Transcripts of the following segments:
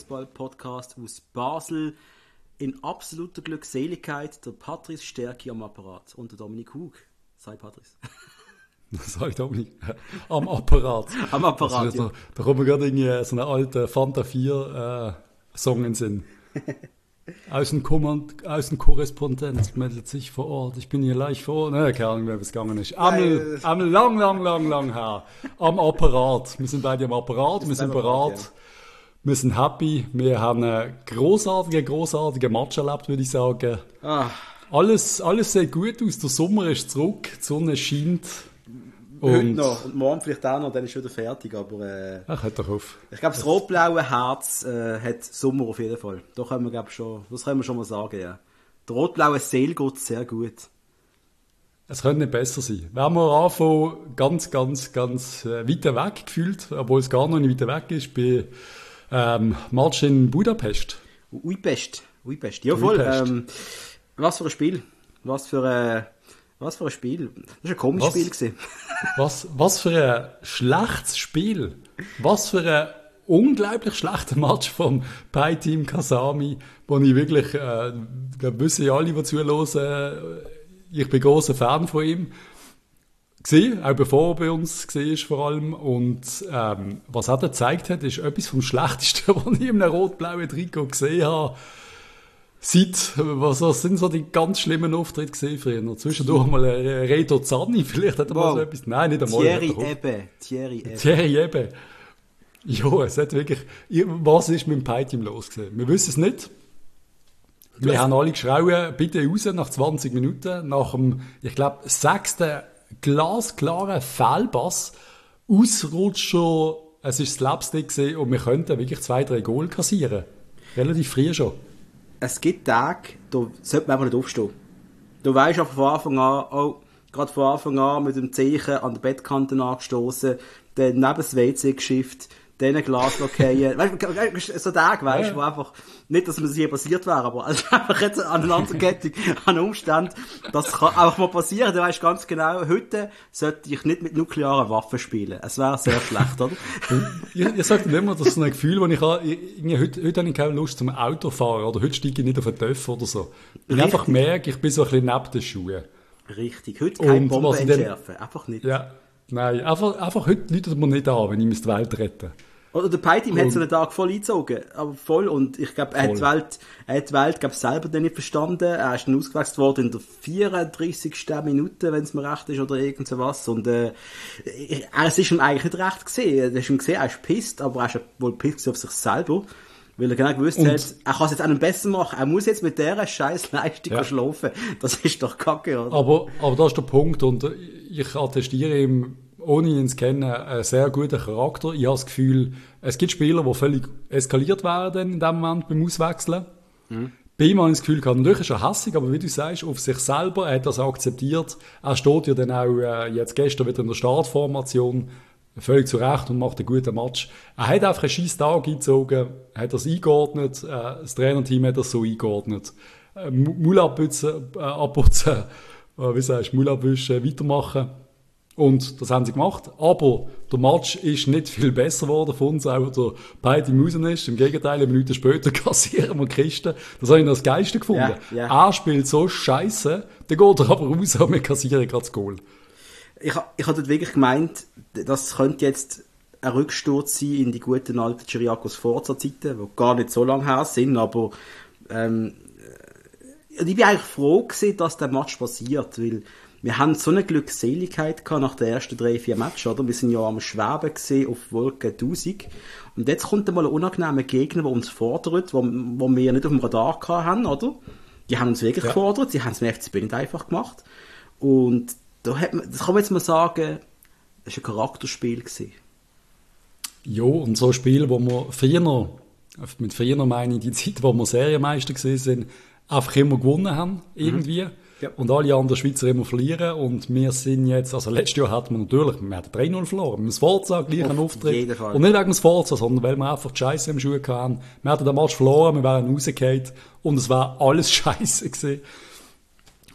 Fußball-Podcast aus Basel. In absoluter Glückseligkeit der Patrice Stärki am Apparat und der Dominik Hug. Sei Patrice. Sag ich Dominik. Am Apparat. Am Apparat, ja. Da kommt mir gerade irgendwie so eine alte Fanta 4 Song in den Sinn. Außenkorrespondent meldet sich vor Ort. Ich bin hier leicht vor Ort. Ne, keine Ahnung, wer es gegangen ist. Einmal lang her. Am Apparat. Wir sind beide am Apparat. Wir sind bereit. Ja. Wir sind happy. Wir haben einen großartigen Match erlebt, würde ich sagen. Alles sieht gut aus. Der Sommer ist zurück. Die Sonne scheint. Heute noch. Und morgen vielleicht auch noch, dann ist wieder fertig. Aber, ach, hört doch auf. Ich glaube, das rot-blaue Herz hat Sommer auf jeden Fall. Das können wir schon mal sagen. Ja. Der rot-blaue Seele geht sehr gut. Es könnte nicht besser sein. Wenn wir anfangen, ganz weit weg gefühlt, obwohl es gar noch nicht weit weg ist, bei Match in Budapest. Uipest. Ja, voll. Was für ein Spiel. Was für ein Spiel. Das war ein komisches Spiel gewesen. Was für ein schlechtes Spiel. Was für ein unglaublich schlechter Match vom Pi-Team Kasami, wo ich wirklich, wissen alle, die zuhören, ich bin großer Fan von ihm. Gewesen, auch bevor er bei uns war vor allem. Und was er gezeigt hat, ist etwas vom Schlechtesten, was ich in einem rot-blauen Trikot gesehen habe. Was sind so die ganz schlimmen Auftritte gesehen früher? Zwischendurch mal Reto Zanni, vielleicht hat er mal so etwas. Nein, nicht einmal. Thierry Ebbe. Ja, es hat wirklich. Was ist mit dem Pi-Team los gewesen? Wir wissen es nicht. Wir haben alle geschrien, bitte raus nach 20 Minuten, nach dem, ich glaube, 6. glasklaren Fehlpass. Ausrutscher, es ist Slapstick gewesen und wir könnten wirklich 2-3 Goal kassieren. Relativ früh schon. Es gibt Tage, da sollte man einfach nicht aufstehen. Du weisst von Anfang an, gerade von Anfang an mit dem Zeichen an der Bettkante angestoßen, dann neben das WC geschifft, dann ein Glas lockieren. Weißt du, so Tage, weißt du, wo einfach, nicht, dass mir das hier passiert wäre, aber also einfach jetzt an einer Aneinanderkettung, an Umständen, das kann auch mal passieren. Du weißt ganz genau, heute sollte ich nicht mit nuklearen Waffen spielen. Es wäre sehr schlecht, oder? Ich sage dir immer, das ist ein Gefühl, das ich habe, heute habe ich keine Lust zum Autofahren, oder heute steige ich nicht auf den Töpf oder so. Ich einfach merke, ich bin so ein bisschen neben den Schuhen. Richtig, heute keine Bombe entschärfen, einfach nicht. Ja, nein, einfach heute läutet man nicht an, wenn ich die Welt retten müsste. Oder der Pi-Team hat so einen Tag voll eingezogen, aber voll, und ich glaube, er hat die Welt glaub, selber nicht verstanden, er ist dann ausgewechselt worden in der 34. Minute, wenn es mir recht ist, oder irgend so was, und es ist ihm eigentlich nicht recht gesehen, er ist pisst, aber er ist wohl pisst auf sich selber, weil er genau gewusst hat, er kann es jetzt auch nicht besser machen, er muss jetzt mit dieser scheiß Leistung schlafen, das ist doch kacke, oder? Aber das ist der Punkt, und ich attestiere ihm, ohne ihn zu kennen, einen sehr guten Charakter. Ich habe das Gefühl, es gibt Spieler, die völlig eskaliert werden in dem Moment beim Auswechseln. Bei ihm habe ich das Gefühl, natürlich ist er hässig, aber wie du sagst, auf sich selber, er hat das akzeptiert. Er steht ja dann auch jetzt gestern wieder in der Startformation, völlig zurecht, und macht einen guten Match. Er hat einfach einen scheiß Tag eingezogen, hat das eingeordnet, das Trainerteam hat das so eingeordnet. Maul abputzen, Maul abwischen, weitermachen. Und das haben sie gemacht. Aber der Match ist nicht viel besser geworden von uns, auch der beide Musen ist. Im Gegenteil, eine Minute später kassieren wir Kisten. Das habe ich noch das Geilste gefunden. Ja. Er spielt so scheiße, dann geht er aber raus und wir kassieren gerade das Goal. Ich habe dort wirklich gemeint, das könnte jetzt ein Rücksturz sein in die guten alten Chiriakos Forza-Zeiten, die gar nicht so lange her sind, aber ich bin eigentlich froh gewesen, dass der Match passiert, weil wir haben so eine Glückseligkeit gehabt nach den ersten 3-4 Matches, oder? Wir sind ja am Schweben gesehen auf Wolke 1000. Und jetzt kommt einmal ein unangenehmer Gegner, der uns fordert, wo wir ja nicht auf dem Radar haben, oder? Die haben uns wirklich gefordert, sie haben es mit FCB nicht einfach gemacht. Und das kann man jetzt mal sagen, das war ein Charakterspiel gewesen. Ja, und so ein Spiel, wo wir früher, mit früher meine ich die Zeit, wo wir Serienmeister gewesen sind, einfach immer gewonnen haben, irgendwie. Ja. Und alle anderen Schweizer immer verlieren. Und wir sind jetzt, also letztes Jahr hatten wir natürlich, wir hatten 3-0 verloren. Mit dem Sforza gleich einen Auftritt. Und nicht wegen dem Sforza, sondern weil wir einfach die Scheiße im Schuh hatten. Wir hatten den Match verloren, wir wären rausgefallen und es war alles Scheiße gewesen.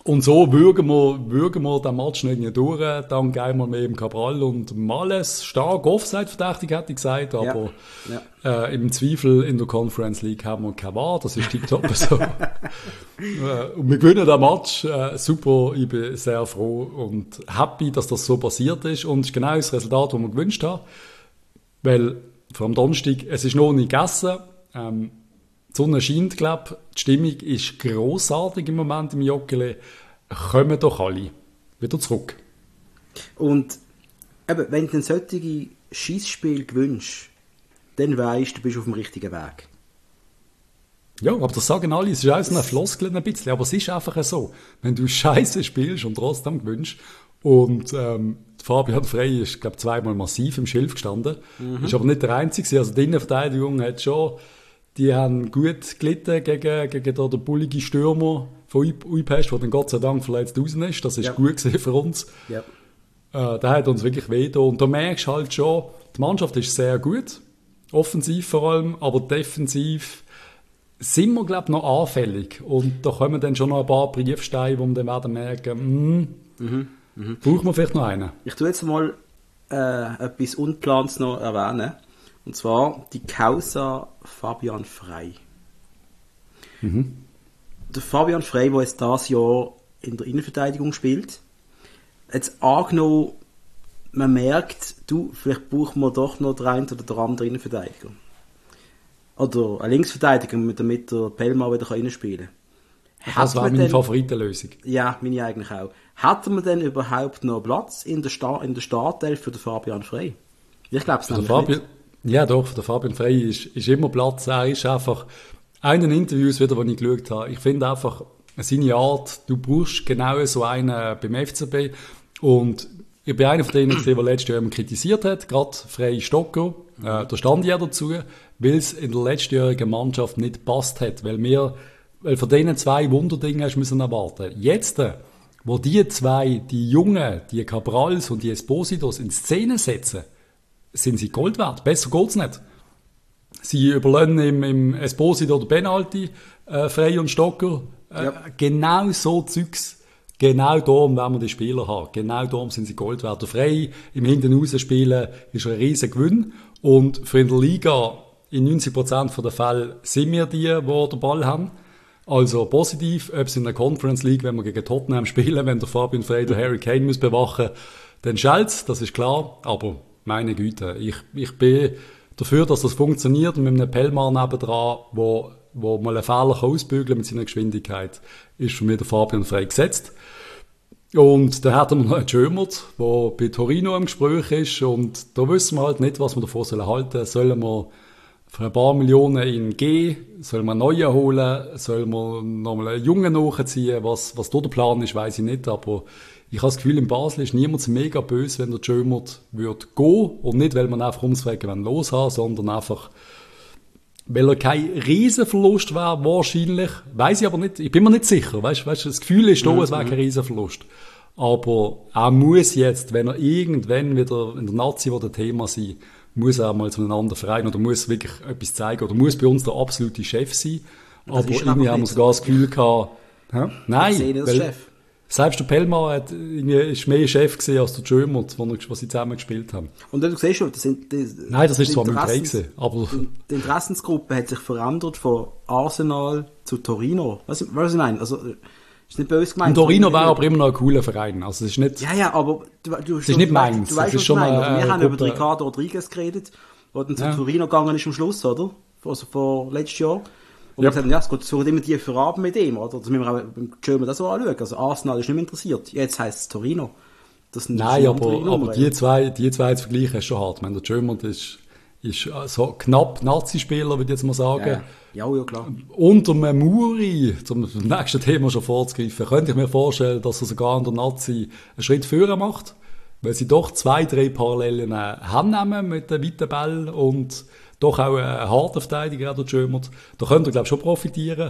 Und so würgen wir den Match nicht durch. Dann gehen wir mit dem Cabral und Males stark Offside-verdächtig, hätte ich gesagt. Aber im Zweifel in der Conference League haben wir kein VAR. Das ist tipptopp so. Und wir gewinnen den Match. Super, ich bin sehr froh und happy, dass das so passiert ist. Und es ist genau das Resultat, das wir gewünscht haben. Weil vor am Donnerstag, es ist noch nicht gegessen. Die Sonne scheint, glaube ich. Die Stimmung ist grossartig im Moment im Joggeli. Kommen doch alle wieder zurück. Und eben, wenn du ein solches Scheissspiel gewünscht, dann weisst du, bist auf dem richtigen Weg. Ja, aber das sagen alle. Es ist auch so eine Floskel ein bisschen, aber es ist einfach so. Wenn du Scheiße spielst und trotzdem gewünscht und Fabian Frey ist, glaube ich, zweimal massiv im Schilf gestanden. Ist aber nicht der Einzige. Also die Innenverteidigung hat schon... Die haben gut gelitten gegen den bulligen Stürmer von Uipest, der dann Gott sei Dank verletzt raus ist. Das ist gut gewesen für uns. Ja. Der hat uns wirklich wehgetan. Und da merkst du halt schon, die Mannschaft ist sehr gut. Offensiv vor allem, aber defensiv sind wir, glaube ich, noch anfällig. Und da kommen dann schon noch ein paar Briefsteine, wo wir dann werden merken, brauchen wir vielleicht noch einen. Ich tue jetzt mal etwas Unplans noch erwähnen. Und zwar die Causa Fabian Frey. Der Fabian Frey, der jetzt dieses Jahr in der Innenverteidigung spielt, jetzt angenommen, man merkt, vielleicht brauchen wir doch noch den einen oder den anderen Innenverteidiger. Oder einen Linksverteidiger, damit der Pelmar wieder reinspielen kann. Das war meine Favoritenlösung. Ja, meine eigentlich auch. Hat man denn überhaupt noch Platz in der Startelf für den Fabian Frey? Ich glaube es nicht. Ja, doch, der Fabian Frey ist immer Platz. Er ist einfach, einen Interviews wieder, die ich geschaut habe. Ich finde einfach, seine Art, du brauchst genau so einen beim FCB. Und ich bin einer von denen, der letztes Jahr immer kritisiert hat, gerade Frey Stocker. Da stand ich ja dazu, weil es in der letztjährigen Mannschaft nicht gepasst hat. Weil von denen zwei Wunderdinge hast du müssen erwarten. Jetzt, wo die zwei, die Jungen, die Cabrals und die Espositos in Szene setzen, sind sie Gold wert. Besser geht's nicht. Sie überlassen im Esposito oder Penalty Frey und Stocker. Genau so Zeugs. Genau darum wollen wir die Spieler haben. Genau darum sind sie Gold wert. Der Frey im Hinten-Raus-Spielen ist ein riesen Gewinn. Und für in der Liga in 90% der Fälle sind wir die den Ball haben. Also positiv, ob es in der Conference League, wenn wir gegen Tottenham spielen, wenn der Fabian Frey der Harry Kane muss bewachen, dann schält's, das ist klar. Aber meine Güte, ich bin dafür, dass das funktioniert und mit einem Pelmar nebendran, wo mal einen Fehler ausbügeln mit seiner Geschwindigkeit, ist für mich der Fabian Frey gesetzt. Und dann hatten wir noch einen Schömert, der bei Torino im Gespräch ist und da wissen wir halt nicht, was wir davon halten sollen. Sollen wir für ein paar Millionen ihn gehen? Sollen wir einen neuen holen? Sollen wir nochmal einen Jungen nachziehen? Was da der Plan ist, weiss ich nicht, aber ich habe das Gefühl, in Basel ist niemand mega böse, wenn der Schömert würde gehen. Und nicht, weil man einfach umswegen los haben, sondern einfach, weil er kein Riesenverlust wäre, wahrscheinlich. Weiss ich aber nicht. Ich bin mir nicht sicher. Weißt, das Gefühl ist da, es wäre kein Riesenverlust. Aber er muss jetzt, wenn er irgendwann wieder in der Nazi oder Thema sein, muss er mal zu einem anderen Verein oder muss wirklich etwas zeigen oder muss bei uns der absolute Chef sein. Aber irgendwie haben wir sogar das Gefühl gehabt, nein, weil Chef. Selbst der Pelmar ist mehr Chef gewesen als der Schömert, was sie zusammen gespielt haben. Und du siehst schon, nein, das ist zwar mit gewesen, aber die Interessensgruppe hat sich verändert von Arsenal zu Torino. Was ich meine? Also, ist nicht böse gemeint. Und Torino wäre aber immer noch ein cooler Verein. Also, es ist nicht. Ja, aber du es ist nicht meins. Du weißt, ist schon wir haben über Ricardo Rodriguez geredet, der dann zu Torino gegangen ist am Schluss, oder? Also vor letztes Jahr. Und wir gesagt, ja, es suchen immer die Verraben mit ihm, oder? Das müssen wir auch beim German das so anschauen. Also Arsenal ist nicht mehr interessiert. Jetzt heisst es Torino. Nein, aber die zwei zu vergleichen ist schon hart. Ich meine, der German ist so knapp Nazi-Spieler, würde ich jetzt mal sagen. Ja, klar. Unter Memuri, zum nächsten Thema schon vorzugreifen, könnte ich mir vorstellen, dass er sogar an der Nazi einen Schritt führen macht, weil sie doch 2-3 Parallelen haben mit den weiten Bällen und doch auch ein harter Verteidiger, der Schömert. Da könnte er, glaube ich, schon profitieren.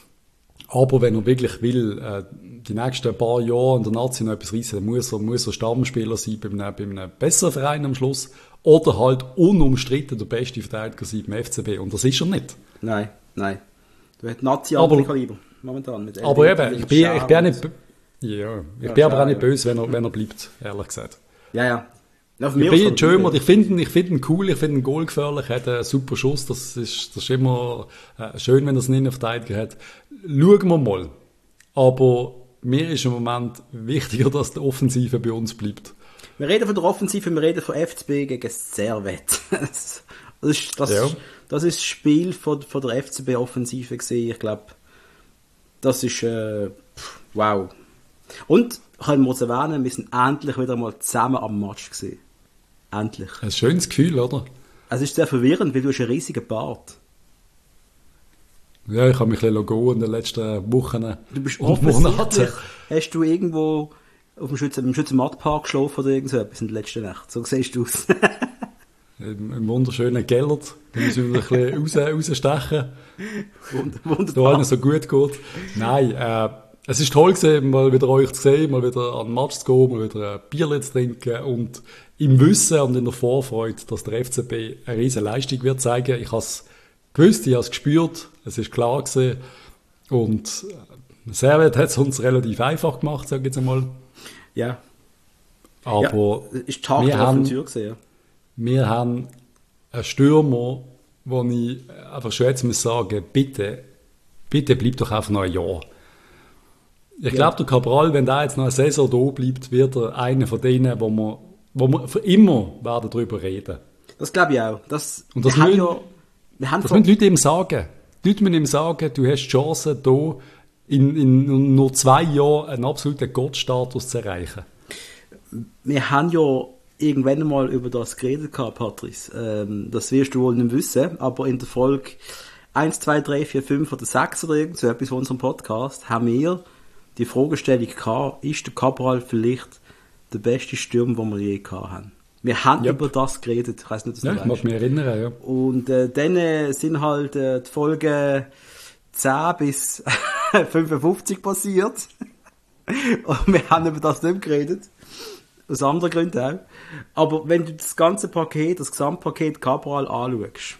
Aber wenn er wirklich will, die nächsten paar Jahre in der Nazi noch etwas reissen, dann muss er Stammspieler sein bei einem besseren Verein am Schluss. Oder halt unumstritten der beste Verteidiger sein beim FCB. Und das ist er nicht. Nein. Du hast Nazi-Kaliber momentan. Aber eben, ich bin Ja, ich bin aber auch nicht böse, wenn er bleibt, ehrlich gesagt. Ja. Ich bin schön, ich finde ihn cool, ich finde ihn goalgefährlich, hat einen super Schuss, das ist immer schön, wenn er es einen Innenverteidiger hat. Schauen wir mal. Aber mir ist im Moment wichtiger, dass die Offensive bei uns bleibt. Wir reden von der Offensive, wir reden von FCB gegen Servette. Das ist das Spiel von der FCB-Offensive gesehen. Ich glaube, das ist wow. Und können wir uns erwähnen, wir sind endlich wieder mal zusammen am Match gesehen. Endlich. Ein schönes Gefühl, oder? Es ist sehr verwirrend, weil du hast einen riesigen Bart. Ja, ich habe mich ein bisschen gehen in den letzten Wochen. Du bist und Monaten. Hast du irgendwo auf dem Schützenmattpark geschlafen oder irgend so etwas in der letzten Nacht? So siehst du aus. Im wunderschönen Gellert. Da müssen wir ein bisschen rausstechen. Wunderbar. Da allen so gut geht. Nein, es ist toll gewesen, mal wieder euch zu sehen, mal wieder an den Match zu gehen, mal wieder ein Bierchen zu trinken und im Wissen und in der Vorfreude, dass der FCB eine riesen Leistung wird zeigen. Ich habe es gewusst, ich habe es gespürt, es ist klar gewesen. Und Servette hat es uns relativ einfach gemacht, sage ich jetzt einmal. Ja. Aber ist Tag der offenen Tür gewesen, ja. Wir haben einen Stürmer, wo ich einfach schon jetzt muss sagen, bitte bleib doch einfach noch ein Jahr. Ich glaube, der Cabral, wenn der jetzt noch eine Saison da bleibt, wird er einer von denen, wo wir für immer werden darüber reden. Das glaube ich auch. Und das müssen Leute ihm sagen. Die Leute müssen ihm sagen, du hast die Chance, hier in nur 2 Jahren einen absoluten Gottstatus zu erreichen. Wir haben ja irgendwann mal über das geredet gehabt, Patrice. Das wirst du wohl nicht wissen, aber in der Folge 1, 2, 3, 4, 5 oder 6 oder irgend so etwas von unserem Podcast haben wir die Fragestellung gehabt, ist der Cabral vielleicht der beste Stürmer, den wir je gehabt haben? Wir haben über das geredet. Ich weiss nicht, ich mag mich erinnern, ja. Und dann sind halt die Folgen 10 bis 55 passiert. Und wir haben über das nicht geredet. Aus anderen Gründen auch. Aber wenn du das ganze Paket, das Gesamtpaket Cabral anschaust,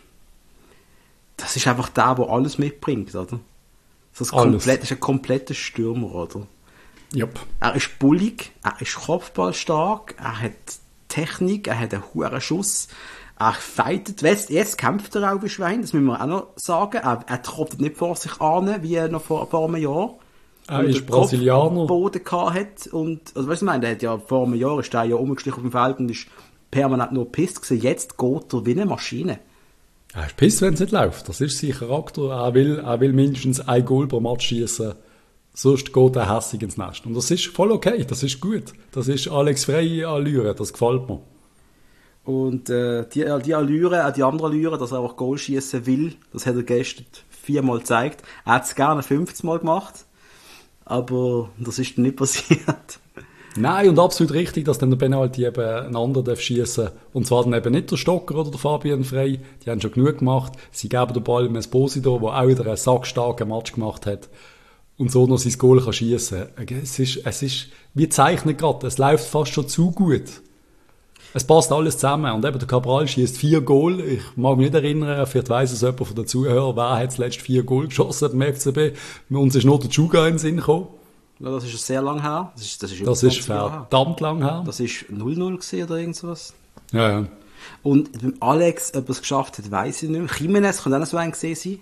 das ist einfach der alles mitbringt, oder? Das ist ein kompletter Stürmer, oder? Yep. Er ist bullig, er ist kopfballstark, er hat Technik, er hat einen hohen Schuss, er fightet, jetzt kämpft er auch wie Schwein, das müssen wir auch noch sagen. Er trottet nicht vor sich an, wie noch vor einem Jahr. Er ist Brasilianer. Boden hat und, also weißt du, der hat ja vor einem Jahr, ist der ja umgeschlichen auf dem Feld und ist permanent nur pisst gewesen. Jetzt geht er wie eine Maschine. Er ist pisst, wenn es nicht läuft. Das ist sein Charakter. Er will mindestens ein Goal pro Match schießen. Sonst geht er hässig ins Nest. Und das ist voll okay. Das ist gut. Das ist Alex Frey Allüre. Das gefällt mir. Und die Allüre, auch die andere Allüre, dass er auch Goal schießen will, das hat er gestern 4-mal gezeigt. Er hat es gerne 50 Mal gemacht. Aber das ist nicht passiert. Nein, und absolut richtig, dass dann der Penalty eben ein anderer schießen darf. Und zwar dann eben nicht der Stocker oder der Fabian Frey. Die haben schon genug gemacht. Sie geben den Ball dem Esposito, der auch wieder einen sackstarken Match gemacht hat. Und so noch sein Goal kann schießen. Es ist, wie zeichnet gerade, es läuft fast schon zu gut. Es passt alles zusammen. Und eben der Cabral schießt 4 Goal. Ich mag mich nicht erinnern, vielleicht weiss es jemand von den Zuhörern, wer hat zuletzt 4 Goal geschossen beim FCB. Uns ist nur der Juga in den Sinn gekommen. Ja, das ist sehr lang her. Das ist verdammt lang her. Das ist 0-0 gewesen oder irgendwas. Ja. Und beim Alex, ob er es geschafft hat, weiss ich nicht mehr. Jimenez kann auch noch so ein gesehen sein.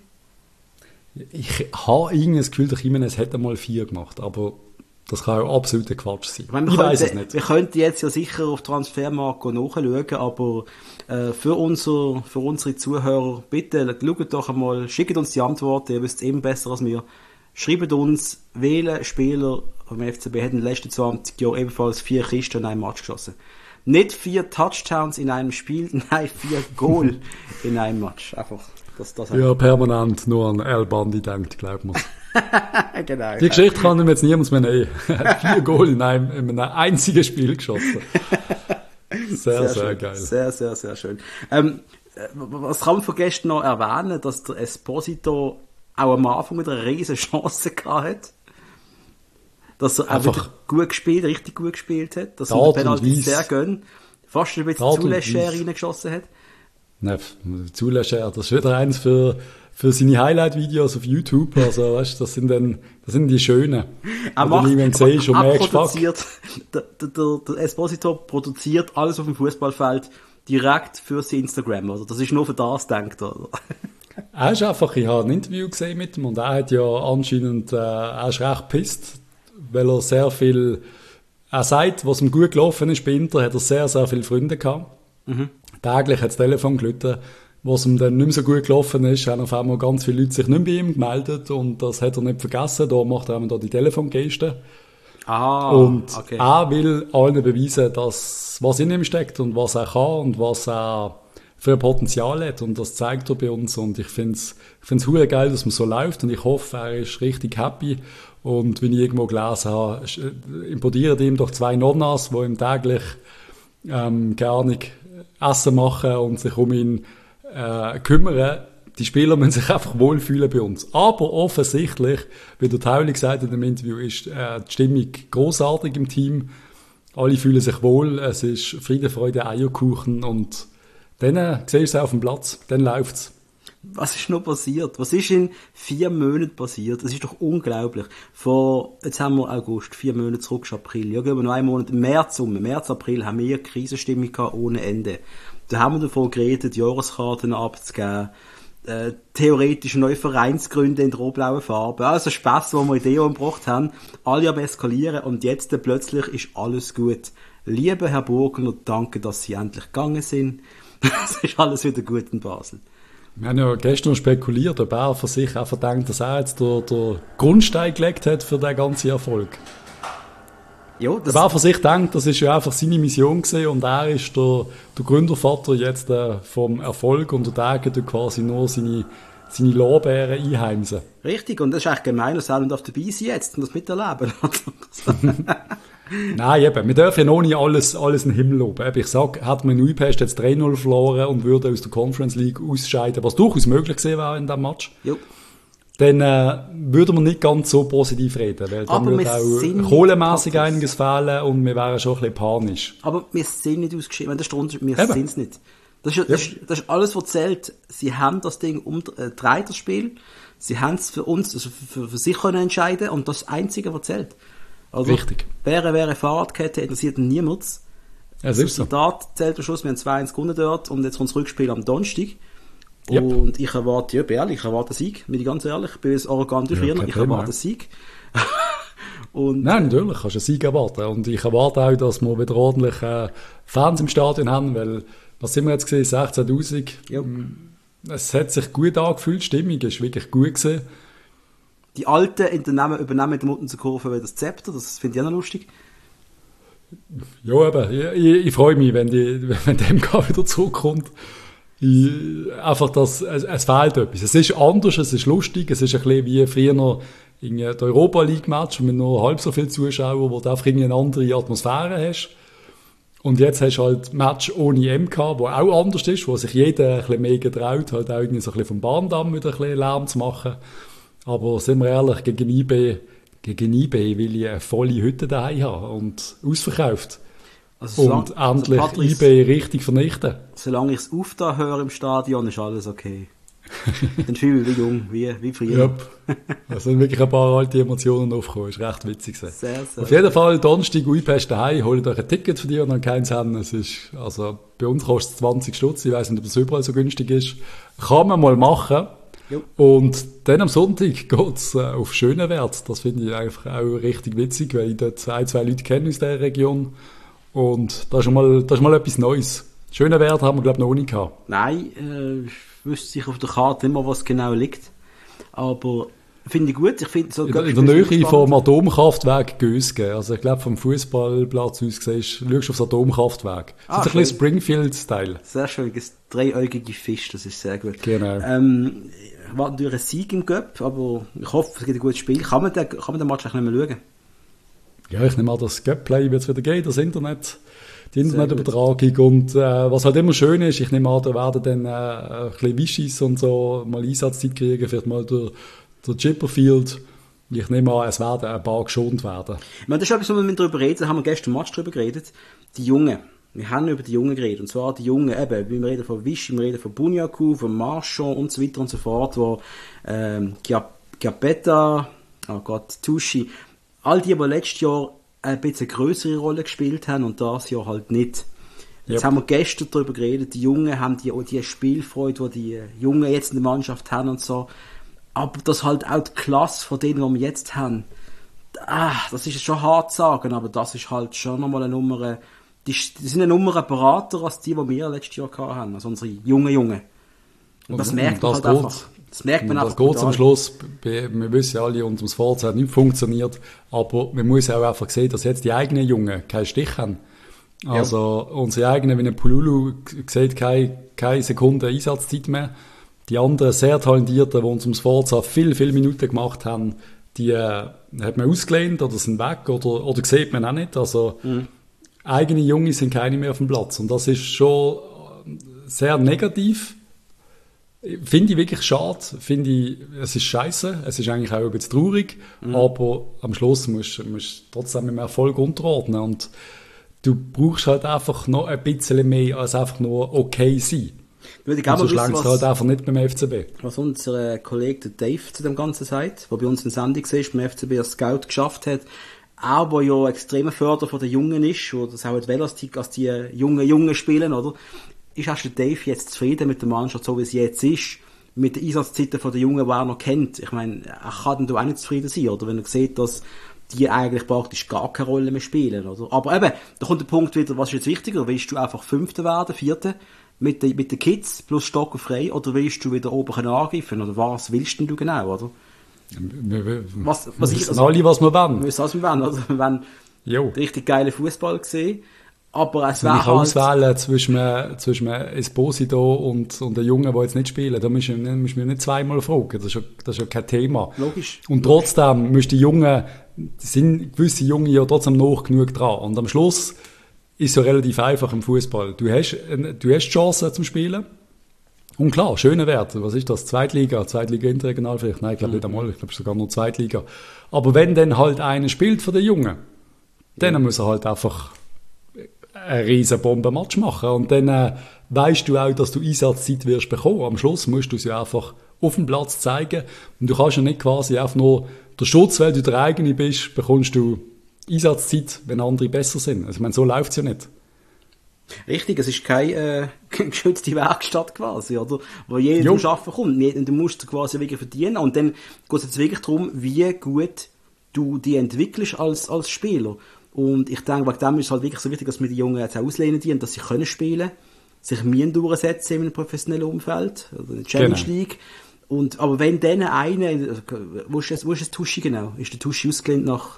Ich habe irgendwie das Gefühl, der Jimenez hätte mal 4 gemacht, aber das kann auch absoluter Quatsch sein. Ich weiss es nicht. Wir könnten jetzt ja sicher auf Transfermarkt nachschauen, aber für unsere Zuhörer, bitte schaut doch einmal, schickt uns die Antworten, ihr wisst es eben besser als wir. Schreibt uns, welcher Spieler vom FCB hat in den letzten 20 Jahren ebenfalls 4 Kisten in einem Match geschossen. Nicht 4 Touchdowns in einem Spiel, nein, 4 Goal in einem Match. Einfach, das ja, permanent nur an El Bandi denkt, glaubt man. Genau. Die Geschichte kann ihm jetzt niemand mehr nehmen. Er hat 4 Goal in einem einzigen Spiel geschossen. Sehr geil. Sehr, sehr, sehr schön. Was kann man von gestern noch erwähnen, dass der Esposito auch am Anfang mit einer riesen Chance gehabt hat. Dass er einfach richtig gut gespielt hat. Dass er den Penalty sehr gönnt. Fast ein bisschen Zuläscher reingeschossen hat. Nein, Zuläscher, das ist wieder eins für für seine Highlight-Videos auf YouTube. Also, weißt, das sind die schönen. Der Esposito produziert alles auf dem Fußballfeld direkt fürs Instagram, oder? Das ist nur für das gedacht, oder? Er ist einfach, ich habe ein Interview gesehen mit ihm und er hat ja anscheinend, er ist recht pisst, weil er sehr viel, er sagt, was ihm gut gelaufen ist bei Inter, hat er sehr, sehr viele Freunde gehabt. Täglich hat das Telefon geläutet. Was ihm dann nicht mehr so gut gelaufen ist, haben auf einmal ganz viele Leute sich nicht mehr bei ihm gemeldet und das hat er nicht vergessen. Da macht er da die Telefongeste. Und okay. Er will allen beweisen, dass, was in ihm steckt und was er kann und was er für Potenzial hat. Und das zeigt er bei uns. Und ich finde es verdammt geil, dass man so läuft. Und ich hoffe, er ist richtig happy. Und wie ich irgendwo gelesen habe, imponieren ihm doch 2 Nonnas, die ihm täglich, keine Ahnung, Essen machen und sich um ihn kümmern. Die Spieler müssen sich einfach wohlfühlen bei uns. Aber offensichtlich, wie der Tauli gesagt hat im Interview, ist die Stimmung grossartig im Team. Alle fühlen sich wohl. Es ist Friede, Freude, Eierkuchen. Und dann siehst du es auf dem Platz. Dann läuft's. Was ist noch passiert? Was ist in 4 Monaten passiert? Das ist doch unglaublich. Jetzt haben wir August, 4 Monate zurück, April. Ja, gehen wir noch einen Monat. März, April haben wir Krisenstimmung gehabt ohne Ende. Da haben wir davon geredet, Jahreskarten abzugeben, theoretisch neue Vereinsgründe in der rot-blauen Farbe. Also Spass, wo wir Ideen gebracht haben, alle am Eskalieren und jetzt plötzlich ist alles gut. Lieber Herr Burgner, danke, dass Sie endlich gegangen sind. Es ist alles wieder gut in Basel. Wir haben ja gestern spekuliert, ob er für sich einfach denkt, dass er jetzt der Grundstein gelegt hat für den ganzen Erfolg. Ja, ob er für sich denkt, das ist ja einfach seine Mission gewesen und er ist der Gründervater jetzt vom Erfolg und der tut quasi nur seine Lorbeeren einheimsen. Richtig, und das ist eigentlich gemein, dass er nicht dabei sein jetzt und das miterleben. Nein, eben, wir dürfen ja noch nicht alles in den Himmel loben. Ich sage, hat man in Uipest jetzt 3-0 verloren und würde aus der Conference League ausscheiden, was durchaus möglich gewesen wäre in diesem Match. Jo. Dann würde man nicht ganz so positiv reden, weil dann würde auch kohlemässig einiges fehlen und wir wären schon ein bisschen panisch. Aber wir sind nicht ausgeschieden, das ist der Unterschied, wir sind es nicht. Das ist alles, was zählt. Sie haben das Ding umgedreht, das Spiel. Sie haben es für uns, also für sich können entscheiden und das Einzige, was zählt. Also, richtig. Wäre Fahrradkette, interessiert niemand. Es ist so. Da zählt der Schluss, wir haben 2-1 gewonnen dort und jetzt kommt das Rückspiel am Donnerstag. Yep. Und ich erwarte, ich erwarte einen Sieg, bin ich ganz ehrlich. Ich bin jetzt arrogant wie früher, ich erwarte einen Sieg. Und nein, natürlich, kannst du einen Sieg erwarten. Und ich erwarte auch, dass wir wieder ordentlich Fans im Stadion haben, weil, was sind wir jetzt gesehen, 16'000. Yep. Es hat sich gut angefühlt, die Stimmung ist wirklich gut gewesen. Die Alten übernehmen die Mutten zur Kurve wieder das Zepter, das finde ich auch noch lustig. Ja, eben, ich freue mich, wenn der MK wieder zurückkommt. Einfach, es fehlt etwas. Es ist anders, es ist lustig, es ist ein bisschen wie früher in der Europa League Match mit nur halb so vielen Zuschauern, wo du einfach eine andere Atmosphäre hast. Und jetzt hast du halt ein Match ohne MK, wo auch anders ist, wo sich jeder ein bisschen mehr getraut, halt auch irgendwie so ein bisschen vom Bahndamm wieder ein bisschen Lärm zu machen. Aber sind wir ehrlich, gegen IB will ich eine volle Hütte daheim haben und ausverkauft. Also und endlich IB richtig vernichten. Solange ich es aufda höre im Stadion, ist alles okay. Dann fühle ich mich wie jung, wie früher. Yep. Da sind wirklich ein paar alte Emotionen aufgekommen. Ist recht witzig. Sehr, auf jeden Fall, Donnerstag, Uipest daheim, holt euch ein Ticket für dich und dann keins haben. Es ist, also, bei uns kostet es 20 Stutz. Ich weiss nicht, ob das überall so günstig ist. Kann man mal machen. Jo. Und dann am Sonntag geht's auf Schönewert. Das finde ich einfach auch richtig witzig, weil ich dort 2 Leute kenne aus dieser Region. Und das ist mal etwas Neues. Schönewert haben wir, glaube ich, noch nie gehabt. Nein, ich wüsste sich auf der Karte immer, was genau liegt. Aber finde ich gut. Ich finde so in der Nähe vom Atomkraftwerk Gösgen. Also ich glaube, vom Fußballplatz aus gesehen, schaust du aufs Atomkraftwerk. Das ist ein bisschen Springfield-Style. Sehr schön, das dreieugige Fisch, das ist sehr gut. Genau. War natürlich ein Sieg im Cup, aber ich hoffe, es gibt ein gutes Spiel. Kann man den Match eigentlich nicht mehr schauen? Ja, ich nehme an, das Cup-Play wird es wieder geben, das Internet. Die Internetübertragung und was halt immer schön ist, ich nehme an, da werden dann ein bisschen Wischis und so mal Einsatzzeit kriegen, vielleicht mal der Chipperfield. Ich nehme an, es werden ein paar geschont werden. Ich meine, das ist etwas, wo wir darüber reden, da haben wir gestern im Match darüber geredet. Die Jungen, Wir haben über die Jungen geredet. Und zwar die Jungen, eben, wir reden von Vichy, wir reden von Bunyaku, von Marchand und so weiter und so fort, wo Chiappetta, oh Gott, Tucci, all die letztes Jahr ein bisschen größere Rolle gespielt haben und das Jahr halt nicht. Jetzt haben wir gestern darüber geredet, die Jungen haben die Spielfreude, die die Jungen jetzt in der Mannschaft haben und so. Aber das halt auch die Klasse von denen, die wir jetzt haben. Das ist schon hart zu sagen, aber das ist halt schon nochmal eine Nummer. Die sind eine Nummer berater als die wir letztes Jahr hatten, also unsere Jungen. Und das merkt man halt einfach. Das merkt man einfach. Das geht zum Schluss. Wir wissen ja alle, unser Forza hat nicht funktioniert, aber man muss auch einfach sehen, dass jetzt die eigenen Jungen keinen Stich haben. Also unsere eigenen, wie ein Pululu, sieht keine Sekunde Einsatzzeit mehr. Die anderen sehr talentierten, die uns ums Forza viele Minuten gemacht haben, die hat man ausgelehnt oder sind weg oder sieht man auch nicht. Also eigene Junge sind keine mehr auf dem Platz. Und das ist schon sehr negativ. Finde ich wirklich schade. Finde ich, es ist scheiße. Es ist eigentlich auch ein bisschen traurig. Aber am Schluss musst du trotzdem mit dem Erfolg unterordnen. Und du brauchst halt einfach noch ein bisschen mehr als einfach nur okay sein. So schlägt es halt einfach nicht beim FCB. Was unser Kollege Dave zu dem Ganzen sagt, der bei uns in der Sendung ist, beim FCB als Scout geschafft hat, auch der ja extremer Förder von den Jungen ist, oder das auch nicht will, als die Jungen spielen, oder? Ist auch der Dave jetzt zufrieden mit der Mannschaft, so wie sie jetzt ist, mit den Einsatzzeiten von den Jungen, die er noch kennt? Ich meine, er kann dann auch nicht zufrieden sein, oder? Wenn er sieht, dass die eigentlich praktisch gar keine Rolle mehr spielen, oder? Aber eben, da kommt der Punkt wieder, was ist jetzt wichtiger? Willst du einfach Fünfter werden, Vierter? Mit den Kids plus Stock und frei, oder willst du wieder oben angreifen, oder was willst denn du genau, oder? Wir wissen alle, was wir wollen. Wir wissen, was wir wollen, oder? Wir wollen richtig geile Fußball sehen, aber es wäre halt... Ich kann auswählen zwischen Esposito und den Jungen, die jetzt nicht spielen, da müssen wir nicht zweimal fragen, das ist ja kein Thema. Logisch. Und trotzdem müssen die Jungen, sind gewisse Jungen ja trotzdem noch genug dran, und am Schluss ist ja relativ einfach im Fußball. Du hast Chancen zum Spielen. Und klar, schöne Werte. Was ist das? Zweitliga interregional vielleicht? Nein, ich glaube nicht einmal. Ich glaube sogar nur Zweitliga. Aber wenn dann halt einer spielt von den Jungen, dann muss er halt einfach einen riesen Bombenmatch machen. Und dann weißt du auch, dass du Einsatzzeit wirst bekommen. Am Schluss musst du es ja einfach auf dem Platz zeigen. Und du kannst ja nicht quasi einfach nur der Schutz, weil du der eigene bist, bekommst du Einsatzzeit, wenn andere besser sind. Also ich meine, so läuft es ja nicht. Richtig, es ist keine geschützte Werkstatt quasi, oder? Wo jeder zum Arbeiten kommt. Du musst quasi wirklich verdienen. Und dann geht es jetzt wirklich darum, wie gut du die entwickelst als Spieler. Und ich denke, wegen dem ist es halt wirklich so wichtig, dass wir die Jungen jetzt auch auslehnen, dass sie können spielen, sich durchsetzen in einem professionellen Umfeld, oder in der Challenge League. Aber wenn dann einer, wo ist das Tuschi genau? Ist der Tuschi ausgelehnt nach...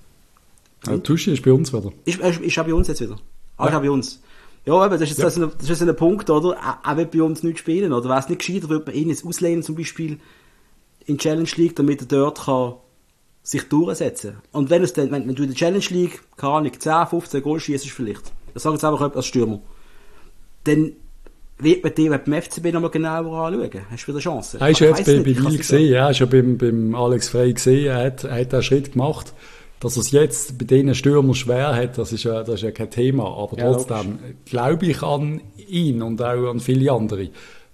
Tuschi ist bei uns wieder. Ist auch bei uns jetzt wieder? Ist auch bei uns. Ja, aber das ist jetzt ein Punkt, oder? Er wird bei uns nicht spielen, oder? Wäre es nicht gescheiter, würde man ihn jetzt auslehnen, zum Beispiel in Challenge League, damit er dort kann sich durchsetzen kann. Und wenn du in der Challenge League, keine Ahnung, 10, 15 Goal schießt vielleicht, das sage ich jetzt einfach als Stürmer, dann wird man den beim FCB nochmal genauer anschauen. Hast du wieder Chancen? Hast du jetzt bei Lille gesehen? Ja, hast du beim Alex Frey gesehen, er hat einen Schritt gemacht. Dass er es jetzt bei diesen Stürmern schwer hat, das ist ja kein Thema. Aber trotzdem glaube ich an ihn und auch an viele andere.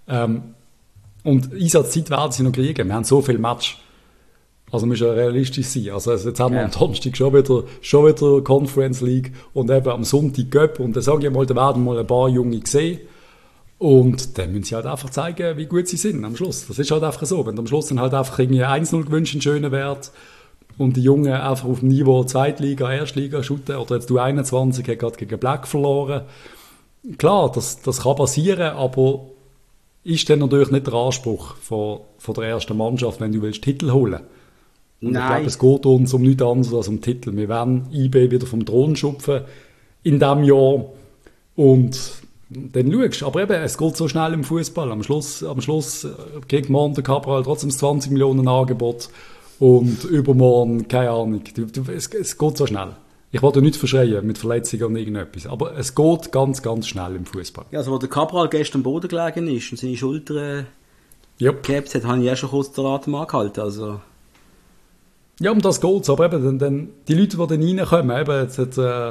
Und Einsatzzeit werden sie noch kriegen. Wir haben so viele Matches. Also müssen wir realistisch sein. Also jetzt haben wir am Donnerstag schon wieder Conference League und eben am Sonntag Cup. Und dann sage ich mal, da werden mal ein paar Junge sehen. Und dann müssen sie halt einfach zeigen, wie gut sie sind am Schluss. Das ist halt einfach so. Wenn am Schluss dann halt einfach irgendwie 1-0 gewünscht, einen schönen Wert, und die Jungen einfach auf dem Niveau Zweitliga, Erstliga shooten, oder jetzt du 21, hat gerade gegen Black verloren. Klar, das kann passieren, aber ist dann natürlich nicht der Anspruch von der ersten Mannschaft, wenn du willst Titel holen. Und ich glaube, es geht uns um nichts anderes als um Titel. Wir werden IB wieder vom Thron schupfen in diesem Jahr. Und dann schaust du. Aber eben, es geht so schnell im Fußball. Am Schluss kriegt Monte Cabral trotzdem 20 Millionen Angebot. Und übermorgen, keine Ahnung, es geht so schnell. Ich wollte nicht verschreien mit Verletzungen und irgendetwas, aber es geht ganz, ganz schnell im Fußball. Ja, also wo der Cabral gestern am Boden gelegen ist und seine Schulter gehabt hat, habe ich schon kurz den Atem angehalten. Also. Ja, um das geht es, aber eben dann die Leute, die dann reinkommen, eben jetzt hat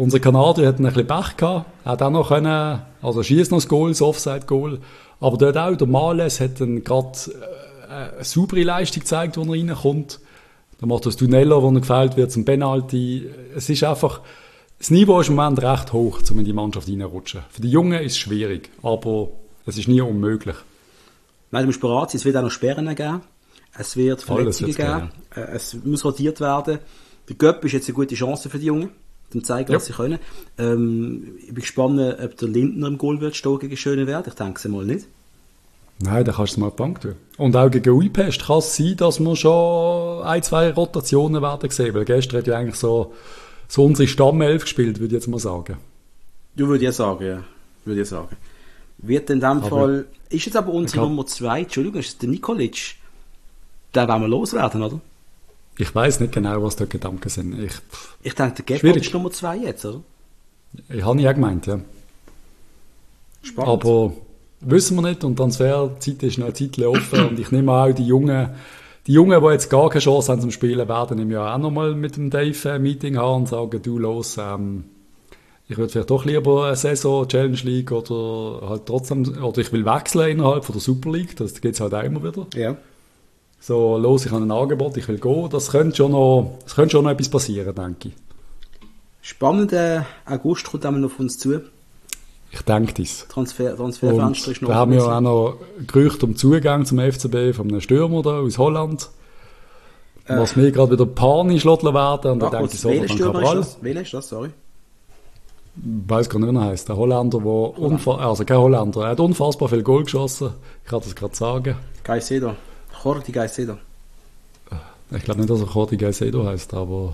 Unser Kanadier hat ein bisschen Pech gehabt. Er hat auch noch können, also schießt noch das Goal, das Offside-Goal. Aber dort auch, der Males hat dann gerade eine saubere Leistung gezeigt, wo er reinkommt. Dann macht das Dunello, wo er gefällt wird, zum Penalty. Es ist einfach, das Niveau ist im Moment recht hoch, um in die Mannschaft reinrutschen. Für die Jungen ist es schwierig, aber es ist nie unmöglich. Nein, du musst bereit sein, es wird auch noch Sperren geben. Es wird Verletzungen geben. Es muss rotiert werden. Der Göpp ist jetzt eine gute Chance für die Jungen, um zu zeigen, was sie können. Ich bin gespannt, ob der Lindner im Goal wird stehen gegen Schönewerd. Ich denke es mal nicht. Nein, dann kannst du es mal auf die Bank tun. Und auch gegen Uipest kann es sein, dass wir schon 1-2 Rotationen werden sehen. Weil gestern hat ja eigentlich so unsere Stammelf gespielt, würde ich jetzt mal sagen. Du würdest ja sagen, ja. Würde ich sagen. Wird in dem Fall, ist jetzt aber unsere Nummer 2, Entschuldigung, ist es der Nikolic? Den wollen wir loswerden, oder? Ich weiss nicht genau, was da Gedanken sind. Ich denke, der Gebhardt ist Nummer 2 jetzt, oder? Ich habe ja gemeint, ja. Spannend. Aber wissen wir nicht und die Transferzeit ist noch eine Zeit offen und ich nehme auch die Jungen, die jetzt gar keine Chance haben zum Spielen, werden im Jahr auch nochmal mit dem Dave ein Meeting haben und sagen, du los, ich würde vielleicht doch lieber eine Saison Challenge League oder halt trotzdem, oder ich will wechseln innerhalb von der Super League, das geht halt auch immer wieder. Ja. So, los, ich habe ein Angebot, ich will gehen, das könnte schon noch etwas passieren, denke ich. Spannender August kommt einmal noch auf uns zu. Ich denke das. Transferfenster ist noch. Da haben wir ja auch noch Gerüchte um Zugang zum FCB von einem Stürmer da aus Holland. Was mir gerade wieder panisch werden und da denke ich so an Cabral. Welcher ist das, sorry? Ich weiss gar nicht, wie er heisst. Der Holländer, also kein Holländer, er hat unfassbar viel Goal geschossen. Ich kann das gerade sagen. Caicedo. Jordi Caicedo. Ich glaube nicht, dass er Jordi Caicedo heisst, aber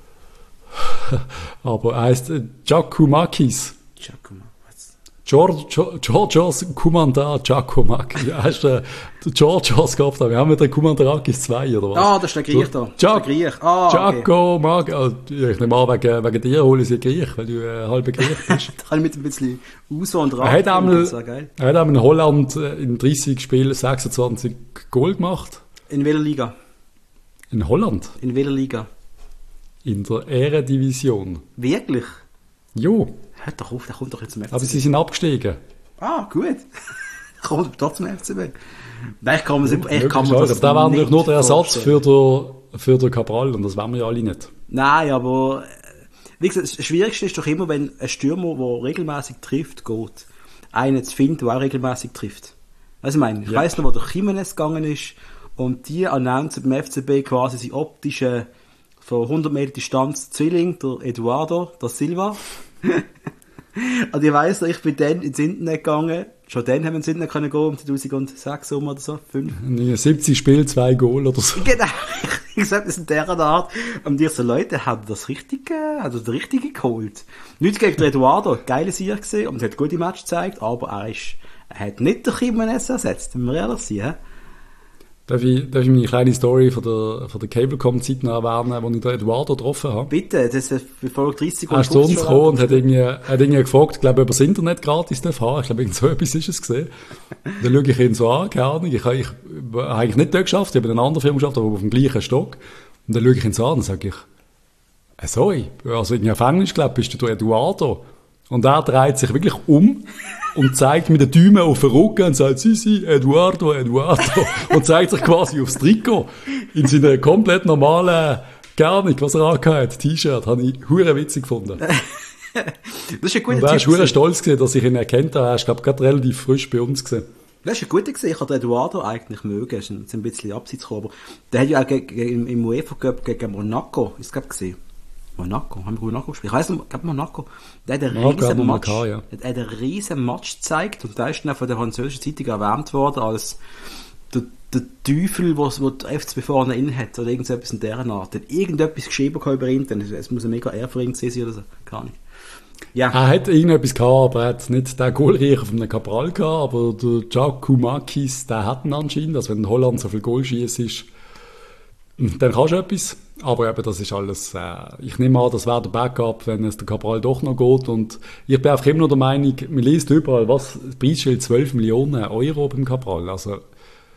er heisst Giacomakis. Georgios Koumanda Giacomakis. Hast du den Georgios gehabt? Wir haben mit der Koumandarakis 2, oder was? Ah, das ist der Griech da. Giacomakis. Okay. Ich nehme an, wegen dir hole ich sie Griech, weil du halber Griech bist. Da kann ich mit ein bisschen Auswandern. Er hat einmal in Holland in 30 Spielen 26 Goal gemacht. In welcher Liga? In Holland? In welcher Liga? In der Eredivision. Wirklich? Jo. Hört doch auf, der kommt doch jetzt zum FCB. Aber sie sind abgestiegen. Ah, gut. Kommt doch zum FCB. Nein, kann man das da wäre natürlich nur der Ersatz für den Cabral und das wollen wir ja alle nicht. Nein, aber wie gesagt, das Schwierigste ist doch immer, wenn ein Stürmer, der regelmäßig trifft, geht, einen zu finden, der auch regelmäßig trifft. Also ich weiss noch, wo der Jimenez gegangen ist und die announcen beim FCB quasi seine optische von 100 Meter Distanz Zwilling, der Eduardo, der Silva. Und ich weiss noch, ich bin dann ins Internet gegangen. Schon dann haben wir ins Internet gehen können, um 2006 oder so, 5. 70 Spiele, 2 Goal oder so. Genau. Ich gesagt, das ist in dieser Art. Und diese Leute haben das Richtige geholt. Nicht gegen den Eduardo, geile Sieg gesehen und hat gute Match gezeigt, aber er hat nicht den Jimenez ersetzt, wenn wir ehrlich sind. He? Darf ich meine kleine Story von der Cablecom-Zeit noch erwähnen, wo ich den Eduardo getroffen habe? Bitte, das ist für Folge 30 und 50. Er ist zu uns gekommen und hat irgendwie gefragt, glaube ich, ob er das Internet gratis darf haben. Ich glaube, irgend so etwas ist es gesehen. Dann schaue ich ihn so an, keine Ahnung. Ich habe eigentlich nicht dort geschafft, ich habe in einer anderen Firma geschafft, aber auf dem gleichen Stock. Und dann schaue ich ihn so an und sage ich, sorry, also irgendwie auf Englisch, glaube ich, bist du der Eduardo. Und er dreht sich wirklich um und zeigt mit den Daumen auf den Rücken und sagt, sie, Eduardo. Und zeigt sich quasi aufs Trikot. In seiner komplett normalen Garnung, was er angehört, T-Shirt, habe ich hure witzig gefunden. Das ist ein guter Tipp. Und er ist hure stolz gewesen, dass ich ihn erkannt habe. Er ist, glaube ich, gerade relativ frisch bei uns gewesen. Das ist ein guter gewesen. Ich habe Eduardo eigentlich mögen. Er ist ein bisschen abseits gekommen. Aber der hat ja auch im UEFA Cup gegen Monaco, ist glaube gesehen. Monaco, haben wir Monaco gespielt? Ich weiss noch, Monaco. Der hat einen riesen Match gezeigt und der ist dann von der französischen Zeitung erwähnt worden als der Teufel, was der FCB vorne in hat oder irgendetwas in dieser Art. Er hat irgendetwas geschrieben über ihn, es muss ein mega Ehr für ihn gewesen sein oder so. Gar nicht. Ja. Er hat irgendetwas gehabt, aber er hat nicht den Goalriecher von einem Cabral gehabt, aber der Giacomakis, der hat ihn anscheinend, also wenn in Holland so viel Goal schießt ist, dann kannst du etwas. Aber eben, das ist alles, ich nehme an, das wäre der Backup, wenn es der Cabral doch noch geht. Und ich bin einfach immer noch der Meinung, man liest überall, was, das Preisschild 12 Millionen Euro beim Cabral. Also,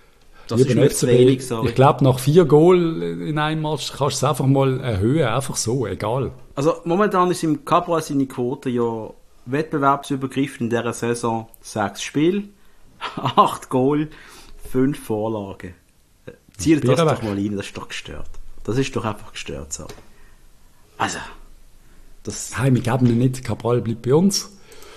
Das ist mir zu wenig, sorry. Ich glaube, nach 4 Goal in einem Match kannst du es einfach mal erhöhen, einfach so, egal. Also momentan ist im Cabral seine Quote ja wettbewerbsübergreifend in dieser Saison 6 Spiele, 8 Goal, 5 Vorlagen. Zielt das doch mal rein, das ist doch gestört. Das ist doch einfach gestört so. Also, das... Nein, wir geben ihn nicht, Cabral bleibt bei uns.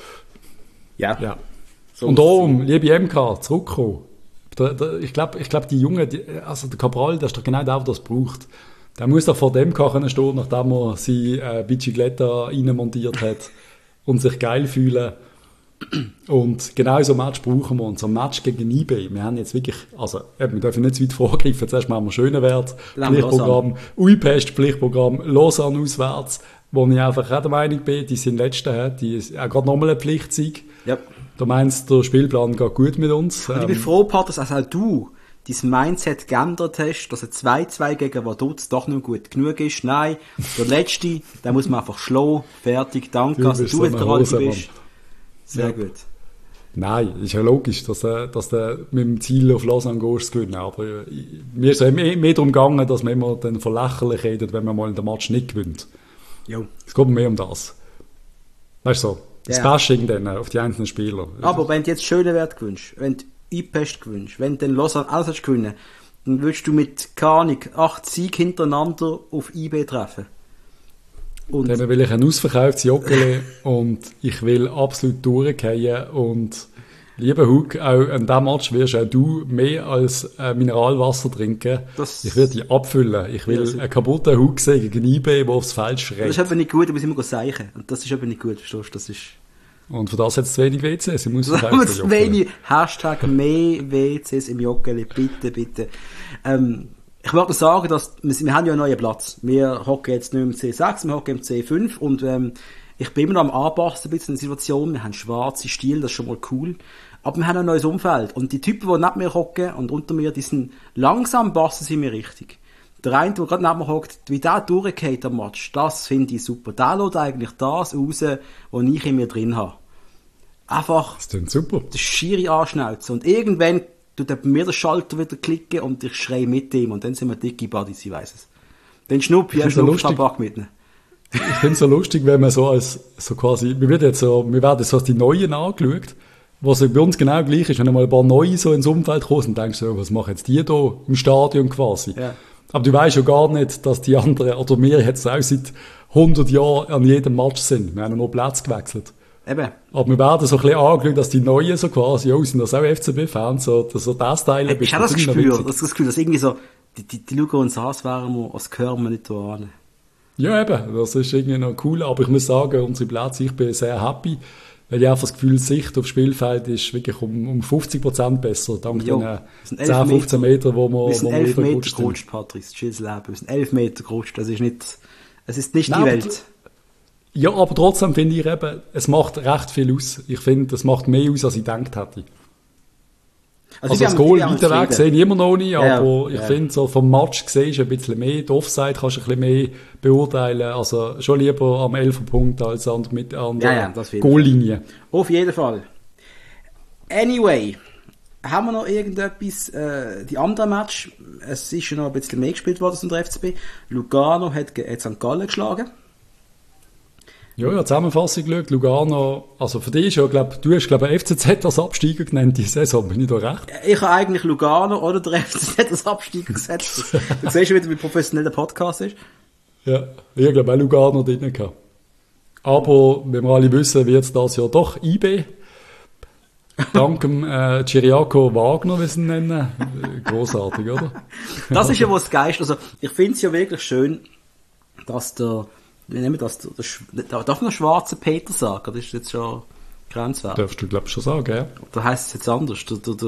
Ja. So und darum, liebe MK, zurückkommen. Ich glaube, die Jungen, also der Cabral, der ist doch genau der das braucht. Der muss doch vor dem können stehen, nachdem er seine Bicicletta reinmontiert hat und sich geil fühlen. Und genau so ein Match brauchen wir. Und so ein Match gegen eBay, wir haben jetzt wirklich, also wir dürfen nicht zu weit vorgreifen, zuerst machen wir Schönewert, Pflichtprogramm, Uipest, Pflichtprogramm, Lausanne auswärts, wo ich einfach auch der Meinung bin, die sind Letzten, die ist auch gerade nochmal ein Pflichtsieg. Ja. Du meinst, der Spielplan geht gut mit uns. Und ich bin froh, Patrick, dass auch du dein Mindset geändert hast, dass ein 2-2 gegen Vaduz doch nicht gut genug ist. Nein, der Letzte, den muss man einfach schlagen. Fertig, danke. Du Also bist du, so wenn der Alte Hosemann. bist. Sehr gut. Nein, ist ja logisch, dass du mit dem Ziel auf Lausanne gehst zu gewinnen. Aber mir ist es mehr darum gegangen, dass man immer dann von lächerlich redet, wenn man mal in der Match nicht gewinnt. Jo. Es geht mir mehr um das. Weißt du so? Das Bashing dann auf die einzelnen Spieler. Aber wenn du jetzt Schönewert gewinnst, wenn du IPEST gewinnst, wenn du den Lausanne alles gewinnen, dann würdest du mit, keine Ahnung, 8 Sieg hintereinander auf IB treffen. Und dann will ich ein ausverkauftes Joggeli und ich will absolut durchgehen und lieber Hug, auch an diesem Match wirst auch du mehr als Mineralwasser trinken. Ich werde dich abfüllen. Ich will einen kaputten Hug sehen gegen IB, der aufs Feld schreit. Das ist eben nicht gut, da muss ich immer seichen. Und das ist eben nicht gut, verstehst du? Das ist... Und für das hat es zu wenig WCs. Ich muss zu wenig Hashtag mehr WCs im Joggeli. Bitte, bitte. Ich wollte sagen, dass wir haben ja einen neuen Platz. Wir hocken jetzt nicht im C6, wir hocken im C5 und ich bin immer noch am Anpassen ein bisschen in der Situation. Wir haben schwarze Stiele, das ist schon mal cool. Aber wir haben ein neues Umfeld. Und die Typen, die neben mir hocken und unter mir, die sind langsam passen sie mir richtig. Der eine, der gerade neben mir hockt, wie der durchgeht am Match, das finde ich super. Der lässt eigentlich das raus, was ich in mir drin habe. Einfach das klingt super. Das Schiri anschnauzen. Und irgendwann tut bei mir der Schalter wieder klicken und ich schreie mit ihm. Und dann sind wir dicke Buddies, ich weiss es. Dann Schnuppi, er schnupft Tabak mit ihm. Ich finde es so lustig, wenn man so quasi, wir werden so als die Neuen angeschaut, was bei uns genau gleich ist, wenn einmal ein paar Neue so ins Umfeld kommen und denkst so, was machen jetzt die da im Stadion quasi? Ja. Aber du weißt ja gar nicht, dass die anderen, oder wir jetzt auch seit 100 Jahren an jedem Match sind. Wir haben nur Platz gewechselt. Eben. Aber wir werden so ein bisschen angeschaut, dass die Neuen so quasi, sind das auch FCB-Fans, so das Teil. Ich habe das Gefühl, dass irgendwie so, die schauen uns an, als wären wir, als gehören wir nicht da an. Ja, eben, das ist irgendwie noch cool, aber ich muss sagen, unsere Plätze, ich bin sehr happy, weil ich einfach das Gefühl, die Sicht aufs Spielfeld ist wirklich um 50% besser, dank den 10-15 Meter, wo wir sind 11 Meter gerutscht, Patrice, tschüss Leben, wir sind 11 Meter gerutscht, es ist nicht die Welt. Ja, aber trotzdem finde ich eben, es macht recht viel aus. Ich finde, es macht mehr aus, als ich gedacht hätte. Also das Goal weiter weg sehe ich immer noch nicht, aber ich finde, so vom Match siehst du ein bisschen mehr, die Offside kannst du ein bisschen mehr beurteilen, also schon lieber am 11er Punkt als an der Goallinie. Auf jeden Fall. Anyway, haben wir noch irgendetwas, die anderen Match, es ist schon noch ein bisschen mehr gespielt worden in der FCB, Lugano hat St. Gallen geschlagen. Ja, Zusammenfassung geschaut, Lugano, also für dich ist ja, du hast, FCZ als Absteiger genannt, die Saison, bin ich da recht? Ich habe eigentlich Lugano oder der FCZ als Absteiger gesetzt. Du siehst schon wieder, wie professionell der Podcast ist. Ja, ich glaube auch Lugano drin gehabt. Aber, wenn wir alle wissen, wird es das ja doch IB. Dank dem Ciriaco Wagner, wie sie ihn nennen. Großartig, oder? Das ist ja was Geist. Also, ich finde es ja wirklich schön, dass wie nennen wir das? Darf man schwarzer Peter sagen? Das ist jetzt schon grenzwertig. Darfst du, glaube ich, schon sagen, ja. Oder heisst es jetzt anders?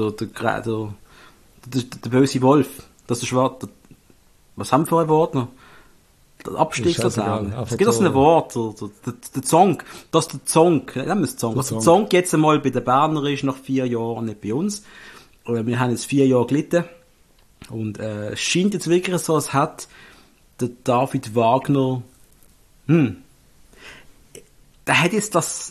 Der böse Wolf. Das ist schwarz. Was haben wir für ein Wort noch? Der Abstieg sozusagen. Es gibt auch so ein Wort. Der Zong. Das ist der Zong. Nehmen wir es Zong. Also der Zong jetzt einmal bei den Berner ist nach 4 Jahren, nicht bei uns. Wir haben jetzt 4 Jahre gelitten. Und es scheint jetzt wirklich so, als hat der David Wagner der hat jetzt das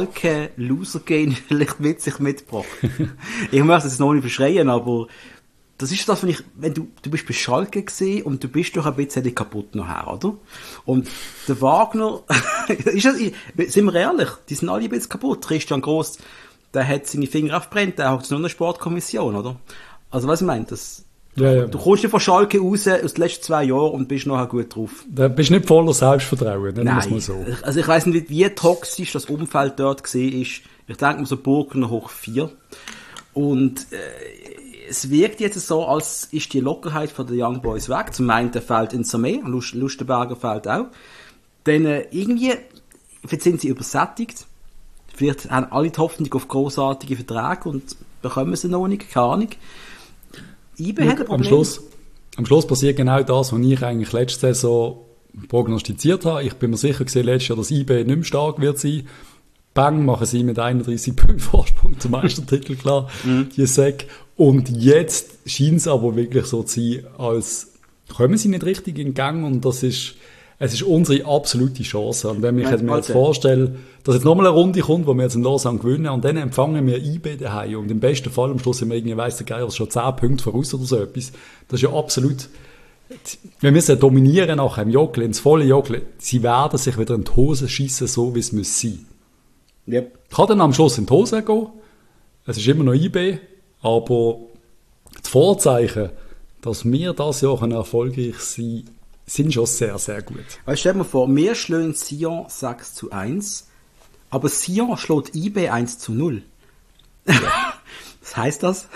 Schalke-Loser-Game vielleicht mit sich mitgebracht. Ich möchte es jetzt noch nicht verschreien, aber das ist das, wenn du bist bei Schalke gewesen und du bist doch ein bisschen kaputt nachher, oder? Und der Wagner, sind wir ehrlich, die sind alle ein bisschen kaputt. Christian Gross, der hat seine Finger aufgebrannt, der hat nur eine Sportkommission, oder? Also, was ich meine, du kommst nicht von Schalke raus aus den letzten 2 Jahren und bist nachher gut drauf. Da bist du nicht voller Selbstvertrauen, dann muss man so. Also ich weiss nicht, wie toxisch das Umfeld dort war. Ich denke mal so Burgener hoch 4. Und es wirkt jetzt so, als ist die Lockerheit von den Young Boys weg. Zum einen fehlt Nsame, Lustenberger fehlt auch. Dann irgendwie sind sie übersättigt. Vielleicht haben alle die Hoffnung auf grossartige Verträge und bekommen sie noch nicht, keine Ahnung. IB hat ein Problem. Am Schluss passiert genau das, was ich eigentlich letzte Saison prognostiziert habe. Ich bin mir sicher gewesen, letztes Jahr, dass IB nicht mehr stark wird sein. Bang, machen sie mit 31 Punkten Vorsprung zum Meistertitel klar, die Säcke. Und jetzt scheint es aber wirklich so zu sein, als kommen sie nicht richtig in Gang und es ist unsere absolute Chance. Und wenn ich mir jetzt vorstelle, dass jetzt nochmal eine Runde kommt, wo wir jetzt in Lausanne gewinnen und dann empfangen wir IB daheim und im besten Fall am Schluss sind wir irgendwie, weiss der Geier, schon 10 Punkte voraus oder so etwas. Das ist ja absolut, wir müssen dominieren nachher im Joggel, ins volle Joggel. Sie werden sich wieder in die Hose schiessen, so wie es muss sein. Yep. Kann dann am Schluss in die Hose gehen. Es ist immer noch IB, aber die Vorzeichen, dass wir dieses Jahr erfolgreich sein, sind schon sehr, sehr gut. Weißt, stell dir mal vor, wir schlagen Sion 6-1, aber Sion schlägt IB 1-0. Ja. Was heisst das?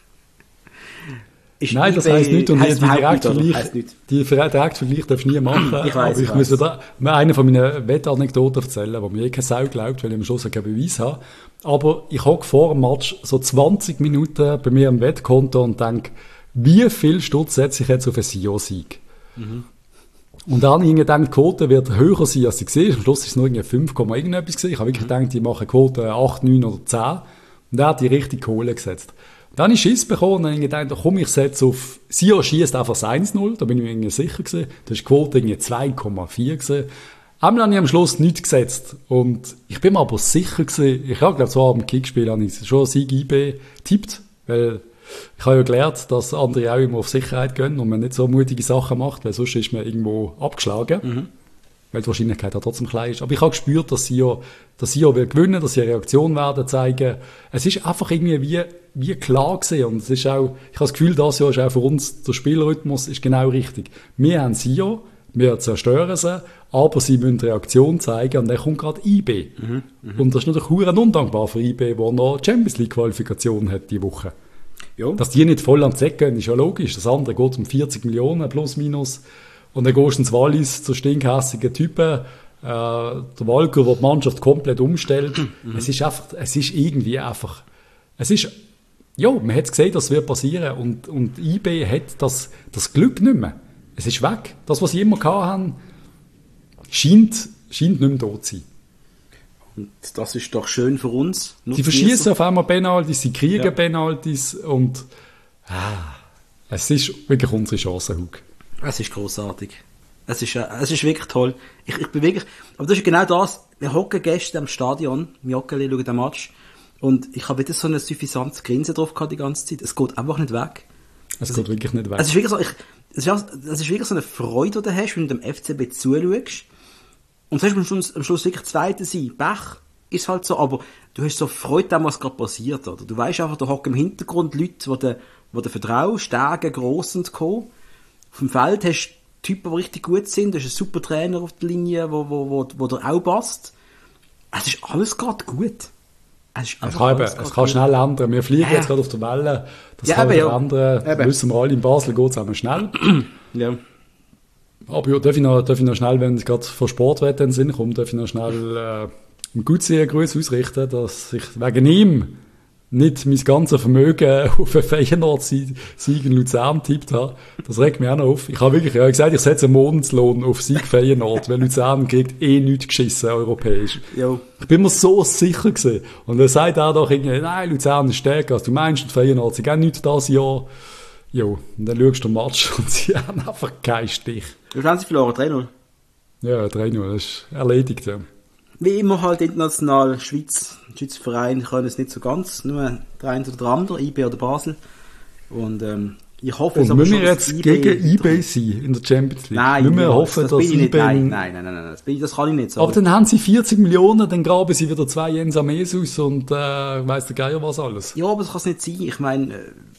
Nein, das heisst nicht. Und die Direktvergleich darfst du nie machen. Ich weiss, aber ich muss dir eine von meinen Wettanekdoten erzählen, wo mir keine Sau glaubt, weil ich am Schluss keinen Beweis habe. Aber ich hocke vor dem Match so 20 Minuten bei mir am Wettkonto und denke, wie viel Stutz setze ich jetzt auf einen Sion-Sieg? Mhm. Und dann die Quote wird höher sein, als sie gesehen. Am Schluss ist es nur irgendwie 5, irgendetwas gewesen. Ich habe wirklich gedacht, die machen Quote 8, 9 oder 10. Und er hat die richtig Kohle gesetzt. Dann habe ich Schiss bekommen und dann habe ich gedacht, komm, ich setze auf, Sion schießt einfach 1-0, da bin ich mir irgendwie sicher gewesen. Da ist die Quote irgendwie 2,4 gewesen. Einmal habe ich am Schluss nichts gesetzt. Und ich bin mir aber sicher gewesen, ich habe, glaube so am Kickspiel habe ich schon Sieg IB tippt, weil ich habe ja gelernt, dass andere auch immer auf Sicherheit gehen und man nicht so mutige Sachen macht, weil sonst ist man irgendwo abgeschlagen. Mhm. Weil die Wahrscheinlichkeit auch trotzdem klein ist. Aber ich habe gespürt, dass Sion will gewinnen, dass sie eine Reaktion werden zeigen. Es ist einfach irgendwie wie klar gewesen. Und es ist auch, ich habe das Gefühl, das Jahr ist auch für uns, der Spielrhythmus ist genau richtig. Wir haben Sion, wir zerstören sie, aber sie müssen Reaktion zeigen und dann kommt gerade IB. Und das ist natürlich verdammt undankbar für IB, der noch Champions League Qualifikation hat diese Woche. Jo. Dass die nicht voll am Zeck gehen, ist ja logisch. Das andere geht um 40 Millionen plus minus. Und dann gehst du ins Wallis zu stinkhässigen Typen. Der Walker, der die Mannschaft komplett umstellt. Es ist irgendwie einfach, man hat gesehen, das wird passieren. Und IB hat das Glück nicht mehr. Es ist weg. Das, was sie immer hatten, scheint nicht mehr da zu sein. Und das ist doch schön für uns. Sie verschießen auf einmal Penalties, sie kriegen Penalties und es ist wirklich unsere Chance, Hug. Es ist grossartig. Es ist wirklich toll. Ich bin wirklich, aber das ist genau das. Wir hocken gestern am Stadion, im Joggeli, schauen den Match und ich habe wieder so eine suffisantes Grinsen drauf gehabt die ganze Zeit. Es geht einfach nicht weg. Es geht wirklich nicht weg. Es ist wirklich so, es ist wirklich so eine Freude, die du hast, wenn du dem FCB zuschaust. Und sonst musst du am Schluss wirklich Zweiter sein. Pech ist halt so, aber du hast so Freude, was gerade passiert, oder? Du weißt einfach, da hocken im Hintergrund Leute, die dir vertrauen, Stärke, gross und Co. Auf dem Feld hast du Typen, die richtig gut sind, du hast einen super Trainer auf der Linie, wo dir auch passt. Es ist alles gerade gut. Es kann schnell ändern. Wir fliegen jetzt gerade auf der Welle. Das kann wieder ändern. Wissen wir alle, in Basel geht es auch noch schnell. Ja. Aber ja, darf ich noch schnell, wenn es gerade von Sportwetten in den Sinn kommt, darf ich noch schnell einen guten Gruß ausrichten, dass ich wegen ihm nicht mein ganzes Vermögen auf einen Feyenoord-Sieg in Luzern tippt habe. Das regt mich auch noch auf. Ich habe gesagt, ich setze einen Monatslohn auf Sieg Feyenoord, weil Luzern kriegt nichts geschissen, europäisch. Jo. Ich bin mir so sicher gewesen. Und dann sagt er doch irgendwie, nein, Luzern ist stärker als du meinst, und Feyenoord, sie gehen nichts dieses Jahr. Jo, und dann schaust du den Match und sie haben einfach keinen Stich. Wie haben sie verloren? 3-0? Ja, 3-0, das ist erledigt, ja. Wie immer halt international, Schweizer Vereine können es nicht so ganz, nur der eine oder der andere, IB oder Basel. Und Ich hoffe, Und müssen wir jetzt gegen eBay sein in der Champions League? Nein, müssen wir ja, hoffen, das dass bin ich nicht. eBay... Nein, das kann ich nicht sagen. Aber dann haben sie 40 Millionen, dann graben sie wieder 2 Jens Amesus und weiss der Geier was alles. Ja, aber das kann es nicht sein. Ich meine,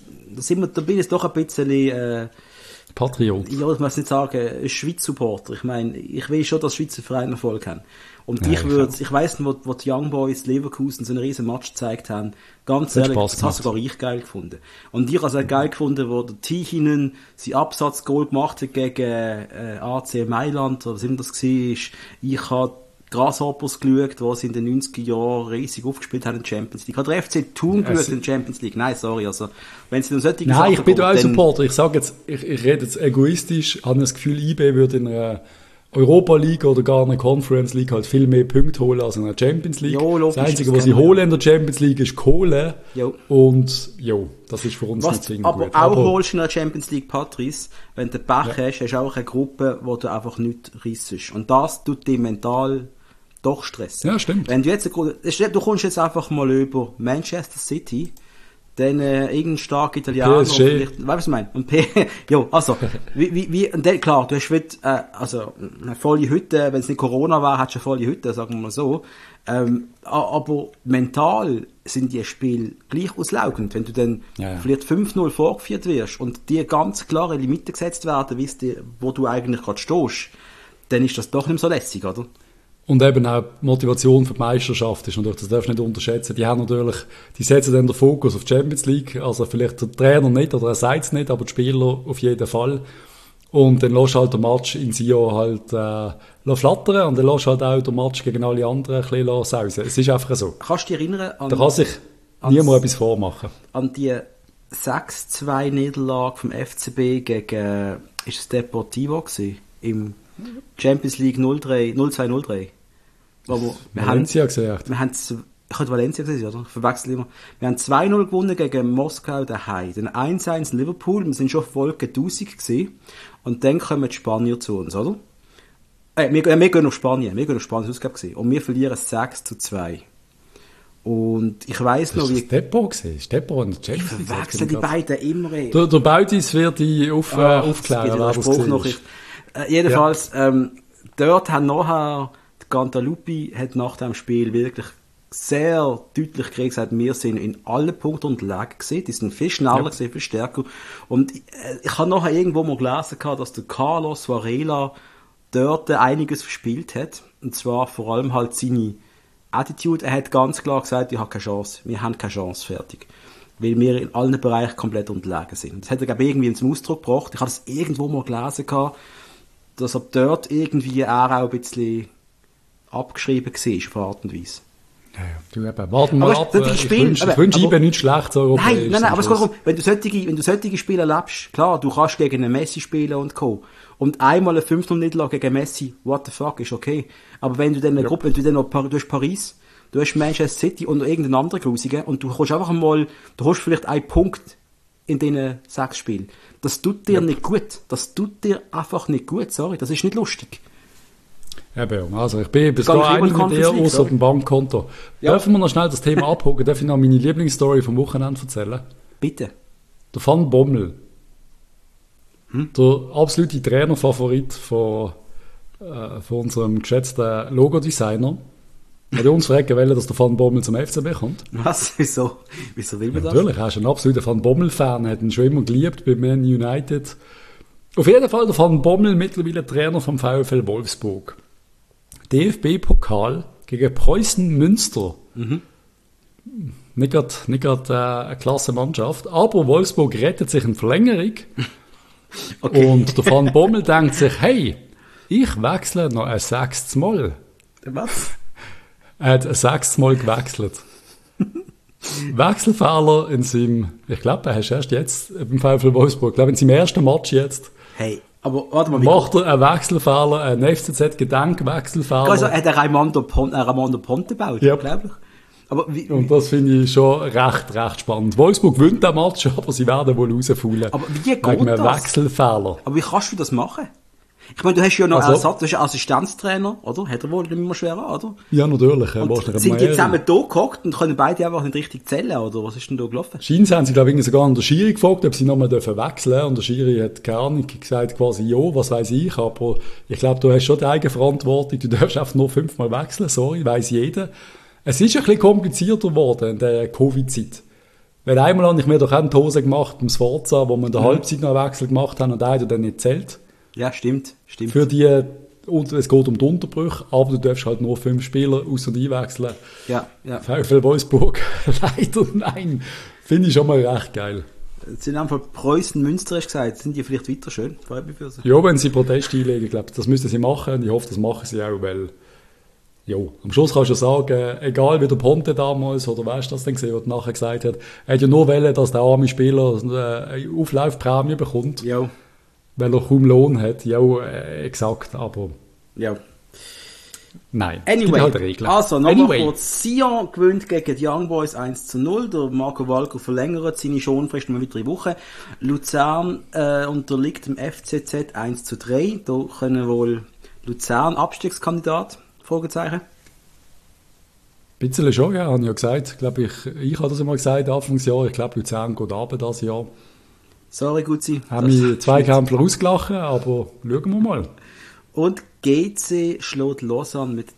da bin ich doch ein bisschen... Patriot. Ja, ich muss nicht sagen, Schweiz-Supporter. Ich meine, ich will schon, dass Schweizer Vereine Erfolg haben. Und Ja, ich weiss nicht, wo die Young Boys Leverkusen so einen riesen Match gezeigt haben. Ganz Hat ehrlich, Spaß das habe sogar ich geil gefunden. Und ich habe es auch geil gefunden, wo der Tihinen sein Absatzgoal gemacht hat gegen AC Mailand, oder was immer das war. Ich habe Grasshoppers geschaut, die sie in den 90er Jahren riesig aufgespielt haben in der Champions League. Ich habe den FC Thun geschaut in der Champions League. Nein, sorry, also, wenn sie dann solche Nein, Sachen ich bin da auch dann- Supporter. Ich sage jetzt, ich rede jetzt egoistisch, habe das Gefühl, IB würde in einer Europa League oder gar einer Conference League halt viel mehr Punkte holen als in einer Champions League. Jo, logisch, das Einzige, das was sie kennen wir. holen in der Champions League, ist Kohle. Jo. Und, das ist für uns nicht Was zwingend aber gut. auch holst in der Champions League, Patrice, wenn du Pech hast, hast du auch eine Gruppe, wo du einfach nicht reissest. Und das tut dich mental doch stressen. Ja, stimmt. Wenn du jetzt, du kommst jetzt einfach mal über Manchester City, dann irgendein starker Italiener, PSG. vielleicht, weißt du, was ich meine? Und ja, also, und dann, klar, du hast also, eine volle Hütte, wenn es nicht Corona war, hättest du eine volle Hütte, sagen wir mal so. Aber mental sind die Spiele gleich auslaugend, wenn du dann vielleicht 5-0 vorgeführt wirst und dir ganz klare Limiten gesetzt werden, wo du eigentlich gerade stehst, dann ist das doch nicht mehr so lässig, oder? Und eben auch die Motivation für die Meisterschaft ist natürlich, das darfst du nicht unterschätzen. Die setzen dann den Fokus auf die Champions League, also vielleicht der Trainer nicht oder er sagt es nicht, aber die Spieler auf jeden Fall. Und dann lässt halt den Match in Sion halt flattern und dann lässt halt auch den Match gegen alle anderen ein bisschen sausen. Es ist einfach so. Kannst du dich erinnern Da kann sich niemand etwas vormachen. An die 6-2-Niederlage vom FCB gegen, ist es Deportivo gewesen? Im Champions League 0-2-0-3. Valencia gesagt. Ich hatte Valencia gesehen, oder? Ich verwechsel immer. Wir haben 2-0 gewonnen gegen Moskau daheim. Dann 1-1 in Liverpool. Wir sind schon Folge 1000 gewesen. Und dann kommen die Spanier zu uns, oder? Wir gehen auf Spanien. Das war gewesen. Und wir verlieren 6-2. Und ich weiss noch, wie... Depot gesehen? Ist Depot in der Champions League? Ich verwechsel die beiden immer. Der Bautis wird die aufklären. Jedenfalls, dort haben nachher die Cantalupi hat nach dem Spiel wirklich sehr deutlich gesagt, wir sind in allen Punkten unterlegen gewesen. Die sind viel schneller gewesen, viel stärker. Und ich habe nachher irgendwo mal gelesen, dass der Carlos Varela dort einiges verspielt hat. Und zwar vor allem halt seine Attitude. Er hat ganz klar gesagt, ich habe keine Chance. Wir haben keine Chance, fertig. Weil wir in allen Bereichen komplett unterlegen sind. Das hat er, glaube ich, irgendwie zum Ausdruck gebracht. Ich habe das irgendwo mal gelesen, dass ab dort irgendwie er auch ein bisschen abgeschrieben war, auf eine Art und Weise. Ja, du eben, warten wir ab. Ich wünsche IBE nichts Schlechtes. Nein, aber es geht darum, wenn du solche Spiele erlebst, klar, du kannst gegen einen Messi spielen und Co. Und einmal eine 5-0-Niederlage gegen Messi, what the fuck, ist okay. Aber wenn du dann eine Gruppe, wenn du dann noch, du hast Paris, du hast Manchester City und noch irgendeinen anderen Grusigen und du kannst einfach mal, du hast vielleicht einen Punkt in diesen 6 Spielen. Das tut dir nicht gut. Das tut dir einfach nicht gut, sorry. Das ist nicht lustig. Eben, also ich bin bis dahin einig mit dir, außer dem Bankkonto. Ja. Dürfen wir noch schnell das Thema abhaken? Darf ich noch meine Lieblingsstory vom Wochenende erzählen? Bitte. Der Van Bommel. Der absolute Trainerfavorit von unserem geschätzten Logodesigner. Hat uns fragen wollen, dass der Van Bommel zum FCB kommt. Was? Wieso will man das? Natürlich, er ist ein absoluter Van Bommel-Fan, hat ihn schon immer geliebt bei Man United. Auf jeden Fall der Van Bommel, mittlerweile Trainer vom VfL Wolfsburg. DFB-Pokal gegen Preußen Münster. Nicht gerade eine klasse Mannschaft, aber Wolfsburg rettet sich in Verlängerung. Okay. Und der Van Bommel denkt sich, hey, ich wechsle noch ein 6. Mal. Was? Er hat ein 6. Mal gewechselt. Wechselfehler in seinem, ich glaube, er ist erst jetzt beim VfL Wolfsburg, ich glaube in seinem ersten Match jetzt. Hey, aber warte mal. Macht er einen Wechselfehler, einen FCZ-Gedank-Wechselfehler. Also hat er Raimondo Ponte gebaut, yep. Unglaublich. Aber und das finde ich schon recht spannend. Wolfsburg gewinnt den Match, aber sie werden wohl rausfallen. Aber wie geht wegen einem das? Wechselfehler. Aber wie kannst du das machen? Ich meine, du hast ja noch Also- Ersatz, du hast einen Assistenztrainer, oder? Hat er wohl nicht mehr schwer an, oder? Ja, natürlich. Und sind die zusammen da gehockt und können beide einfach nicht richtig zählen, oder was ist denn da gelaufen? Scheins haben sie, glaube ich, sogar an der Schiri gefragt, ob sie nochmal wechseln dürfen. Und der Schiri hat keine Ahnung gesagt, quasi, ja, was weiss ich. Aber ich glaube, du hast schon die Eigenverantwortung. Du darfst einfach nur 5-mal wechseln. Sorry, weiss jeder. Es ist ein bisschen komplizierter geworden in der Covid-Zeit. Weil einmal habe ich mir doch auch die Hose gemacht, ums Forza, wo wir in der Halbzeit noch einen Wechsel gemacht haben und einer dann nicht zählt. Ja, stimmt. Für die, und es geht um die Unterbrüche, aber du darfst halt nur 5 Spieler aus- und einwechseln. Ja. VfL Wolfsburg, leider nein. Finde ich schon mal recht geil. Jetzt sind einfach Preußen, Münster, hast du gesagt. Sind die vielleicht weiter schön? Freut mich für sie. Ja, wenn sie Proteste einlegen, ich glaube, das müssen sie machen und ich hoffe, das machen sie auch, weil jo, am Schluss kannst du sagen, egal wie der Ponte damals, oder weißt du das denn gesehen, was er nachher gesagt hat, er hat ja nur wollen, dass der arme Spieler eine Auflaufprämie bekommt, Ja. weil er kaum Lohn hat. Ja, exakt, aber Ja. nein. Es gibt Anyway, halt Regeln. also nochmal kurz. Sion gewinnt gegen die Young Boys 1-0. Der Marco Walker verlängert seine Schonfrist um weitere Woche. Luzern unterliegt dem FCZ 1-3. Da können wohl Luzern Abstiegskandidat? Fragezeichen. Ein bisschen schon, ja, habe ich ja gesagt. Ich habe das einmal gesagt, Anfangsjahr. Ich glaube, Luzern geht runter dieses Jahr. Sorry, Gutzi. Haben mich zwei Kämpfer ausgelachen, aber schauen wir mal. Und GC schlägt Lausanne mit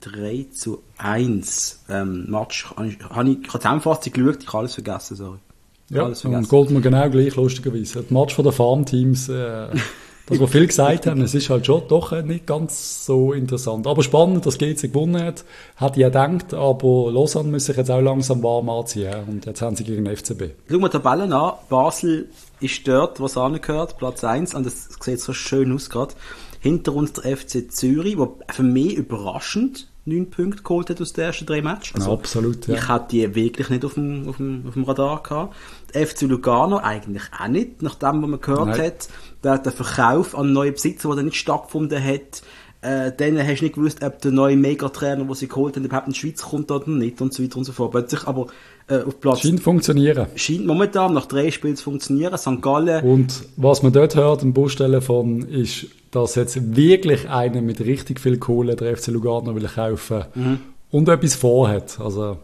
3-1. Match, ich habe Zusammenfassung geschaut, ich habe alles vergessen, sorry. Ja, Alles und vergessen. geht mir genau gleich, lustigerweise. Das Match von den Farmteams, das wir viel gesagt haben, es ist halt schon doch nicht ganz so interessant. Aber spannend, dass GC gewonnen hat, hätte ich ja gedacht, aber Lausanne muss sich jetzt auch langsam warm anziehen. Und jetzt haben sie gegen den FCB. Schauen wir die Tabellen an. Basel ist dort, was angehört, Platz 1. Und das sieht so schön aus gerade. Hinter uns der FC Zürich, der für mich überraschend 9 Punkte geholt hat aus den ersten 3 Matches. Also, absolut, ja. Ich hatte die wirklich nicht auf dem Radar gehabt. Der FC Lugano eigentlich auch nicht, nachdem was man gehört Nein. hat. Der Verkauf an neue Besitzer, der dann nicht stattgefunden hat. Dann hast du nicht gewusst, ob der neue Megatrainer, den sie geholt haben, überhaupt in die Schweiz kommt oder nicht und so weiter und so fort. Plötzlich aber auf Platz Scheint funktionieren. scheint momentan nach 3 Spielen zu funktionieren. St. Gallen, Und was man dort hört, im Bustelefon, ist, dass jetzt wirklich einer mit richtig viel Kohle der FC Lugano will kaufen und etwas vorhat. Also,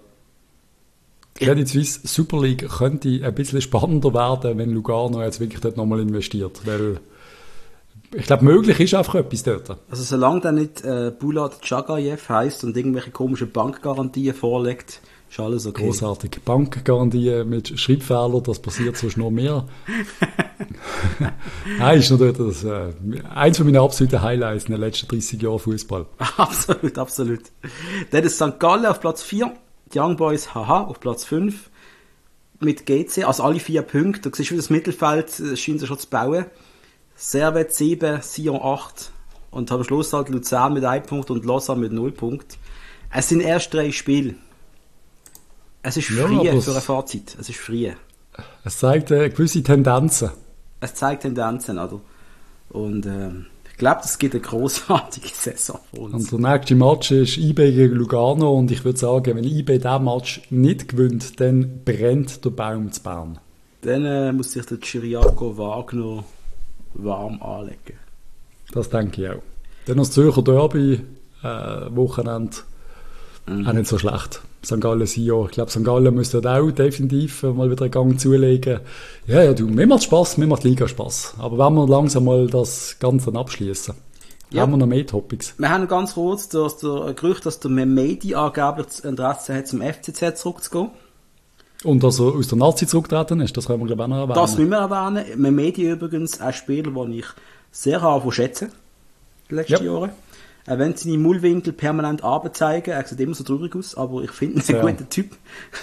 Credit Suisse Super League könnte ein bisschen spannender werden, wenn Lugano jetzt wirklich dort nochmal investiert. Weil ich glaube, möglich ist einfach etwas dort. also solange der nicht Bulat Chagayev heisst und irgendwelche komischen Bankgarantien vorlegt, ist alles okay. Großartig. Bankgarantie mit Schreibfehler, das passiert sonst noch mehr. Nein, ist noch dort eins von meinen absoluten Highlights in den letzten 30 Jahren Fußball. Absolut, absolut. Dann ist St. Gallen auf Platz 4, die Young Boys HH auf Platz 5 mit GC, also alle 4 Punkte. Da siehst du, wie das Mittelfeld scheint sich schon zu bauen. Servet 7, Sion 8 und am Schluss halt Luzern mit 1 Punkt und Lausanne mit 0 Punkt. Es sind erst 3 Spiele. Es ist Ja, früh aber für ein Fazit. Es ist früh. Es zeigt gewisse Tendenzen. Es zeigt Tendenzen, oder? Und ich glaube, das gibt eine grossartige Saison für uns. Und der nächste Match ist IB gegen Lugano und ich würde sagen, wenn IB diesen Match nicht gewinnt, dann brennt der Baum zu Bern. Dann muss sich der Chiriaco Wagner warm anlegen. Das denke ich auch. Dann noch das Zürcher Derby, Wochenende, auch nicht so schlecht. St. Gallen Sion. Ich glaube, St. Gallen müsste auch definitiv mal wieder einen Gang zulegen. Ja, du, mir macht Spass, mir macht die Liga Spass. Aber wenn wir langsam mal das Ganze abschließen, Ja. haben wir noch mehr Topics. Wir haben ganz kurz das Gerücht, dass der Memedi angeblich das Interesse hat, zum FCZ zurückzugehen. Und dass er aus der Nazi zurückgetreten ist, das können wir glaube ich auch noch erwähnen. Das müssen wir erwähnen. Memedi übrigens ein Spieler, den ich sehr habe schätzen die letzten Jahre. Wenn seine Mullwinkel permanent zeigen, er sieht immer so traurig aus, aber ich finde ihn einen guten Typ.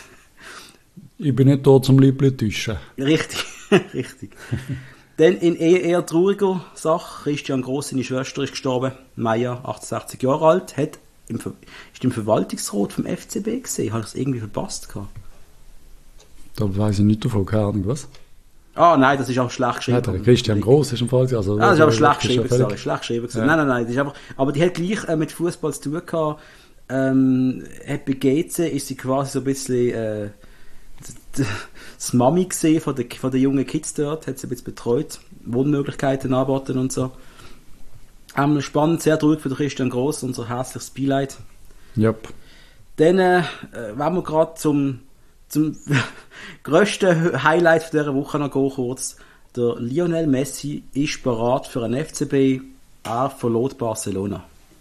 Ich bin nicht da zum Liebling täuschen. Richtig, richtig. Dann in eher trauriger Sache, Christian Gross, seine Schwester ist gestorben, Maya, 68 Jahre alt, ist im Verwaltungsrat vom FCB gesehen, habe ich es irgendwie verpasst gehabt. Da weiss ich nicht davon, keine Ahnung, was? Ah, nein, das ist auch schlecht geschrieben. Ja, der Christian Gross ist im Fall. Also, Das ist aber schlecht ist ja geschrieben, völlig- sorry, schlecht geschrieben. Ja. Nein, das ist einfach, aber die hat gleich mit Fußball zu tun gehabt. Hat bei GC ist sie quasi so ein bisschen das Mami gesehen von den jungen Kids dort, hat sie ein bisschen betreut, Wohnmöglichkeiten anboten und so. Spannend, sehr traurig für den Christian Gross, unser herzliches Beileid. Yep. Dann wollen wir gerade zum grössten Highlight von dieser Woche noch gehen, kurz. Der Lionel Messi ist bereit für einen FCB. Er verlässt Barcelona.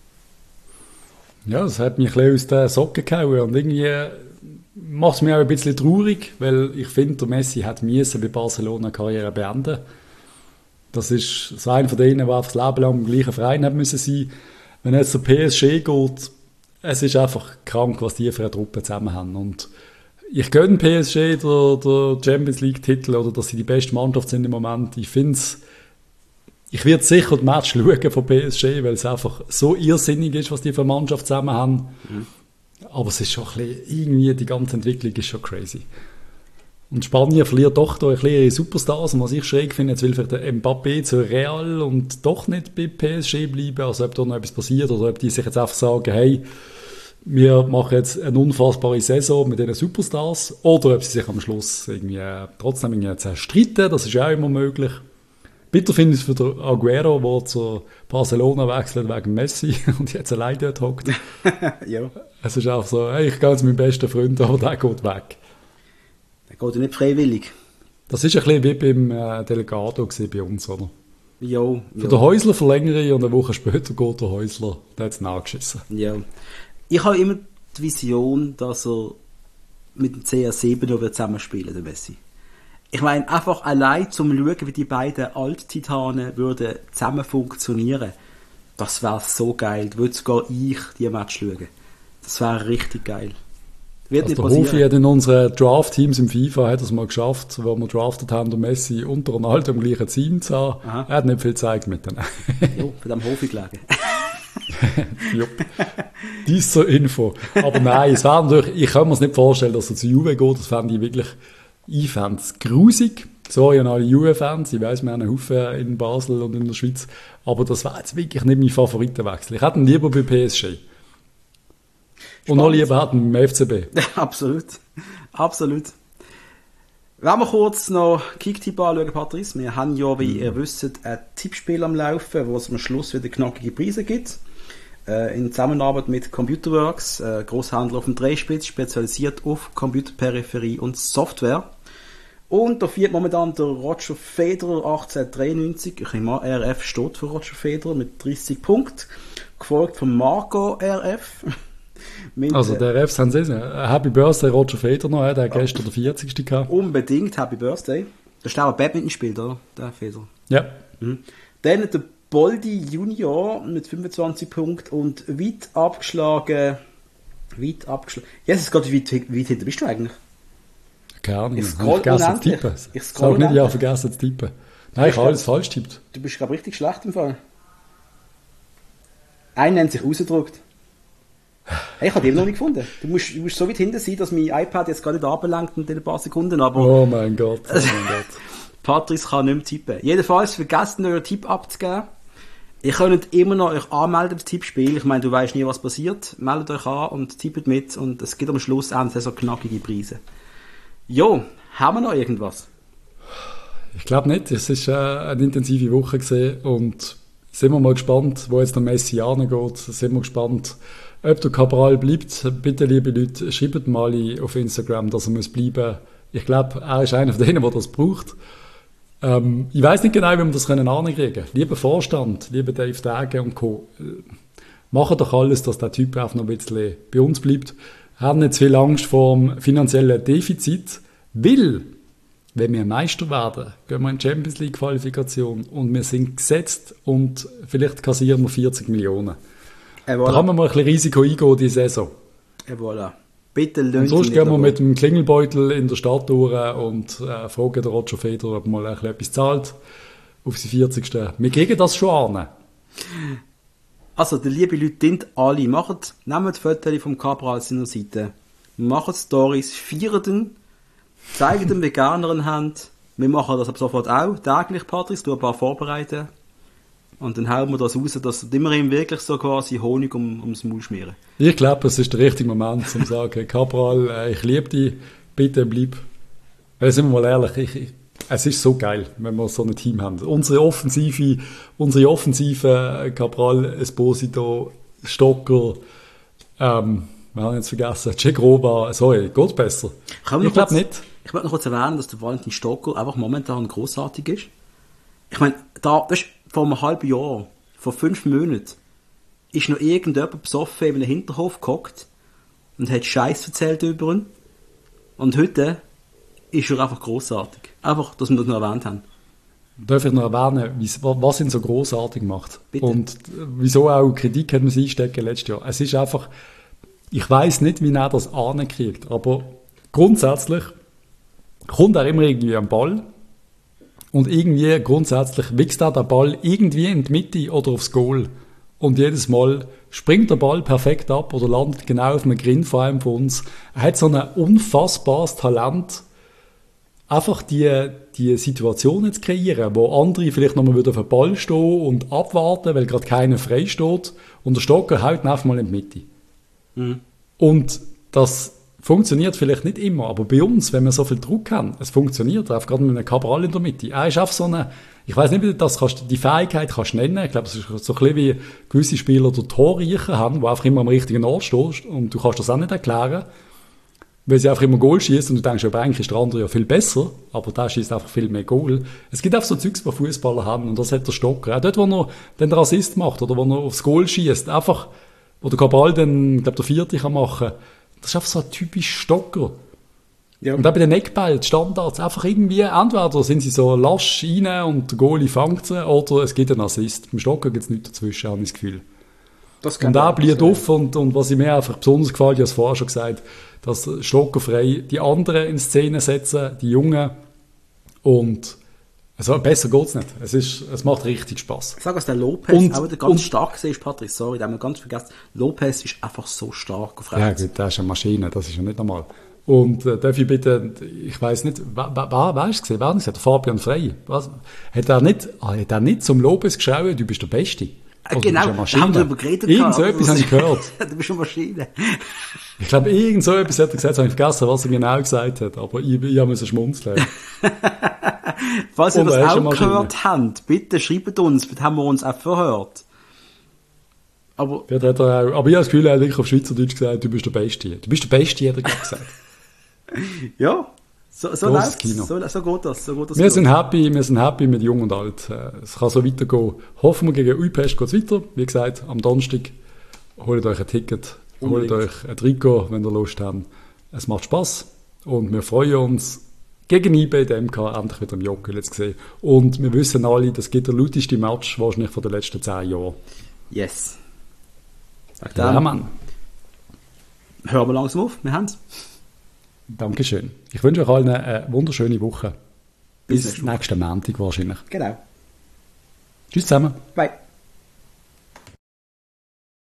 Ja, das hat mich ein bisschen aus den Socken gehauen und irgendwie macht es mich auch ein bisschen traurig, weil ich finde, der Messi hat bei Barcelona Karriere beenden. Das ist so einer von denen, der einfach das Leben lang im gleichen Verein hat müssen sein. Wenn jetzt der PSG geht, es ist einfach krank, was die für eine Truppe zusammen haben. Und ich gönne PSG der Champions League-Titel oder dass sie die beste Mannschaft sind im Moment. Ich werde sicher die Match schauen von PSG, weil es einfach so irrsinnig ist, was die für eine Mannschaft zusammen haben. Mhm. Aber es ist schon ein bisschen, irgendwie die ganze Entwicklung ist schon crazy. Und Spanien verliert doch da ein bisschen ihre Superstars. Und was ich schräg finde, jetzt will vielleicht der Mbappé zu Real und doch nicht bei PSG bleiben. Also ob da noch etwas passiert oder ob die sich jetzt einfach sagen, hey, wir machen jetzt eine unfassbare Saison mit diesen Superstars. Oder ob sie sich am Schluss irgendwie trotzdem irgendwie zerstreiten. Das ist ja auch immer möglich. Bitter finde ich es für den Aguero, der zu Barcelona wechselt wegen Messi und jetzt allein dort hockt. Ja. Es ist einfach so, hey, ich gehe jetzt mit meinem besten Freund, aber der geht weg. Der geht ja nicht freiwillig. Das ist ein bisschen wie beim Delegado bei uns, oder? Jo. Für den Häusler verlängere ich und eine Woche später geht der Häusler, der hat es nachgeschissen. Ja. Ich habe immer die Vision, dass er mit dem CR7 noch zusammenspielen wird, der Messi. Ich meine, einfach allein zum Schauen, wie die beiden Alt-Titanen würden zusammen funktionieren, das wäre so geil. Da würde sogar ich die Match schauen. Das wäre richtig geil. Wird also nicht der passieren. Hofi hat in unseren Draft-Teams im FIFA hat es mal geschafft, wo wir draftet haben, der Messi und der Ronaldo im gleichen Team zu haben. Aha. Er hat nicht viel gezeigt mit denen. Jo, von dem Hofi gelegen. Jupp. Dies zur Info. Aber nein, es wäre natürlich, ich kann mir es nicht vorstellen, dass er zu Juve geht. Das fände ich wirklich, ich fände es grusig. Sorry an alle Juve-Fans. Ich weiss, wir haben einen Haufen in Basel und in der Schweiz. Aber das wäre jetzt wirklich nicht mein Favoritenwechsel. Ich hätte ihn lieber bei PSG. Und noch lieber hatten beim FCB. Absolut. Absolut. Wenn wir kurz noch Kicktipp anschauen, Patrice. Wir haben ja, wie ihr wisst, ein Tippspiel am Laufen, wo es am Schluss wieder knackige Preise gibt. In Zusammenarbeit mit Computerworks, Großhändler auf dem Dreispitz, spezialisiert auf Computerperipherie und Software. Und da führt momentan der Roger Federer 1893, ich nehme an, RF steht für Roger Federer mit 30 Punkten, gefolgt von Marco RF. Also der RF haben sie Happy Birthday Roger Federer noch, der hat gestern der 40. gehabt. Unbedingt Happy Birthday. Da ist auch ein Badminton spielt, oder? Der Federer. Ja. Mhm. Dann der Boldi Junior mit 25 Punkten und weit abgeschlagen. Jesus Gott, wie weit hinter bist du eigentlich? Keine Ahnung, ich habe vergessen zu tippen. Ich sage nicht, ich habe vergessen zu tippen. Nein, ich habe alles falsch getippt. Du bist, glaube ich, richtig schlecht im Fall. Einer nennt sich ausgedruckt. Hey, ich habe den noch nicht gefunden. Du musst so weit hinten sein, dass mein iPad jetzt gar nicht ablenkt in den paar Sekunden. Aber oh mein Gott, oh mein Gott. Patrice kann nicht mehr tippen. Jedenfalls, vergesst nicht, euren Tipp abzugeben. Ihr könnt immer noch euch anmelden im Tippspiel. Ich meine, du weißt nie, was passiert. Meldet euch an und tippt mit. Und es gibt am Schluss Ende so knackige Preise. Jo, haben wir noch irgendwas? Ich glaube nicht. Es war eine intensive Woche gewesen. Und sind wir mal gespannt, wo jetzt der Messi angeht. Sind wir gespannt, ob der Cabral bleibt. Bitte, liebe Leute, schreibt mal auf Instagram, dass er bleiben muss. Ich glaube, er ist einer von denen, der das braucht. Ich weiss nicht genau, wie wir das ankriegen können. Lieber Vorstand, lieber Dave Dage und Co. Machen doch alles, dass der Typ auch noch ein bisschen bei uns bleibt. Haben nicht zu viel Angst vor dem finanziellen Defizit, weil, wenn wir Meister werden, gehen wir in die Champions League Qualifikation und wir sind gesetzt und vielleicht kassieren wir 40 Millionen. Voilà. Da kann man mal ein bisschen Risiko eingehen, die Saison. Voilà. Bitte lösen. Und sonst gehen wir mit dem Klingelbeutel in der Stadt durch und fragen den Roger Federer, ob er mal etwas zahlt auf sein 40. Wir kriegen das schon an. Also, die liebe Leute, alle, nehmt Fotos vom Cabral auf seiner Seite, macht Stories, feiert ihn, zeigt ihm, wie gerne ihr ihn habt. Wir machen das ab sofort auch, täglich, Patrice, du ein paar vorbereiten. Und dann hauen wir das raus, dass immer ihm wirklich so quasi Honig ums Maul schmieren. Ich glaube, es ist der richtige Moment, um zu sagen, Cabral, ich liebe dich, bitte bleib. Weil, sind wir mal ehrlich, Es ist so geil, wenn wir so ein Team haben. Unsere Offensive Cabral, Esposito, Stocker, wir haben jetzt vergessen, Cegrova, sorry, geht besser. Ich glaube nicht. Ich möchte noch kurz erwähnen, dass der Valentin Stocker einfach momentan grossartig ist. Ich meine, da, das ist vor einem halben Jahr, vor 5 Monaten, ist noch irgendjemand besoffen in einem Hinterhof gehockt und hat Scheiß erzählt über ihn. Und heute ist er einfach grossartig. Einfach, dass wir das noch erwähnt haben. Darf ich noch erwähnen, was ihn so grossartig macht? Bitte. Und wieso auch Kritik hat man sich einstecken letztes Jahr. Es ist einfach, ich weiss nicht, wie er das ankriegt, aber grundsätzlich kommt er immer irgendwie am Ball und irgendwie grundsätzlich wächst er der Ball irgendwie in die Mitte oder aufs Goal. Und jedes Mal springt der Ball perfekt ab oder landet genau auf einem Grind vor einem von uns. Er hat so ein unfassbares Talent, einfach die Situationen zu kreieren, wo andere vielleicht nochmal auf den Ball stehen und abwarten, weil gerade keiner frei steht. Und der Stocker haut einfach mal in die Mitte. Mhm. Und das funktioniert vielleicht nicht immer, aber bei uns, wenn wir so viel Druck haben, es funktioniert einfach gerade mit einem Cabral in der Mitte. Er ist einfach so eine, ich weiss nicht, wie du das die Fähigkeit kannst nennen. Ich glaube, es ist so ein bisschen wie gewisse Spieler der Torreichen haben, die einfach immer am richtigen Ort stehen und du kannst das auch nicht erklären, weil sie einfach immer Goal schießt und du denkst, aber eigentlich ist der andere ja viel besser, aber der schießt einfach viel mehr Goal. Es gibt einfach so Zeugs, die Fußballer haben und das hat der Stocker. Auch dort, wo er den Assist macht oder wo er aufs Goal schießt, einfach, wo der Cabral dann, ich glaube, der 4. kann machen. Das ist einfach so ein typisch Stocker. Ja. Und auch bei den Eckbällen, die Standards, einfach irgendwie, entweder sind sie so lasch rein und der Goalie fängt sie, oder es gibt einen Assist. Beim Stocker gibt es nichts dazwischen, habe ich das Gefühl. Und er bleibt auf und was ich mir einfach besonders gefällt, ich habe es vorher schon gesagt, dass Stocker frei die anderen in Szene setzen, die Jungen, und also besser geht es nicht. Es macht richtig Spass. Ich sage, dass der Lopez auch ganz stark ist, Patrick, sorry, da haben wir ganz vergessen. Lopez ist einfach so stark auf rechts. Ja gut, der ist eine Maschine, das ist ja nicht normal. Und darf ich bitte, ich weiss nicht, wer ist es gesehen? Wer hat es gesagt? Fabian Frey. Was? Hat er nicht zum Lopez geschrien, du bist der Beste? Also, genau, da haben wir darüber geredet. Irgend so etwas habe ich gehört. Du bist eine Maschine. Ich glaube, irgend so etwas hat er gesagt, habe ich vergessen, was er genau gesagt hat, aber ich musste schmunzeln. Falls ihr das auch gehört habt, bitte schreibt uns, das haben wir uns auch verhört. Aber ich habe das Gefühl, er hat wirklich auf Schweizerdeutsch gesagt, du bist der Beste. Du bist der Beste, hat er gesagt. Ja, so läuft's. So geht das. Wir sind happy mit Jung und Alt. Es kann so weitergehen. Hoffen wir, gegen Uipest geht es weiter. Wie gesagt, am Donnerstag holt euch ein Ticket, holt euch ein Trikot, wenn ihr Lust habt. Es macht Spass und wir freuen uns, gegen IB DMK endlich wieder im Joggel zu sehen. Und wir wissen alle, das gibt der lauteste Match wahrscheinlich von den letzten 10 Jahren. Yes. Ja, Mann. Hören wir langsam auf, wir haben es. Dankeschön. Ich wünsche euch allen eine wunderschöne Woche. Bis nächsten Montag wahrscheinlich. Genau. Tschüss zusammen. Bye.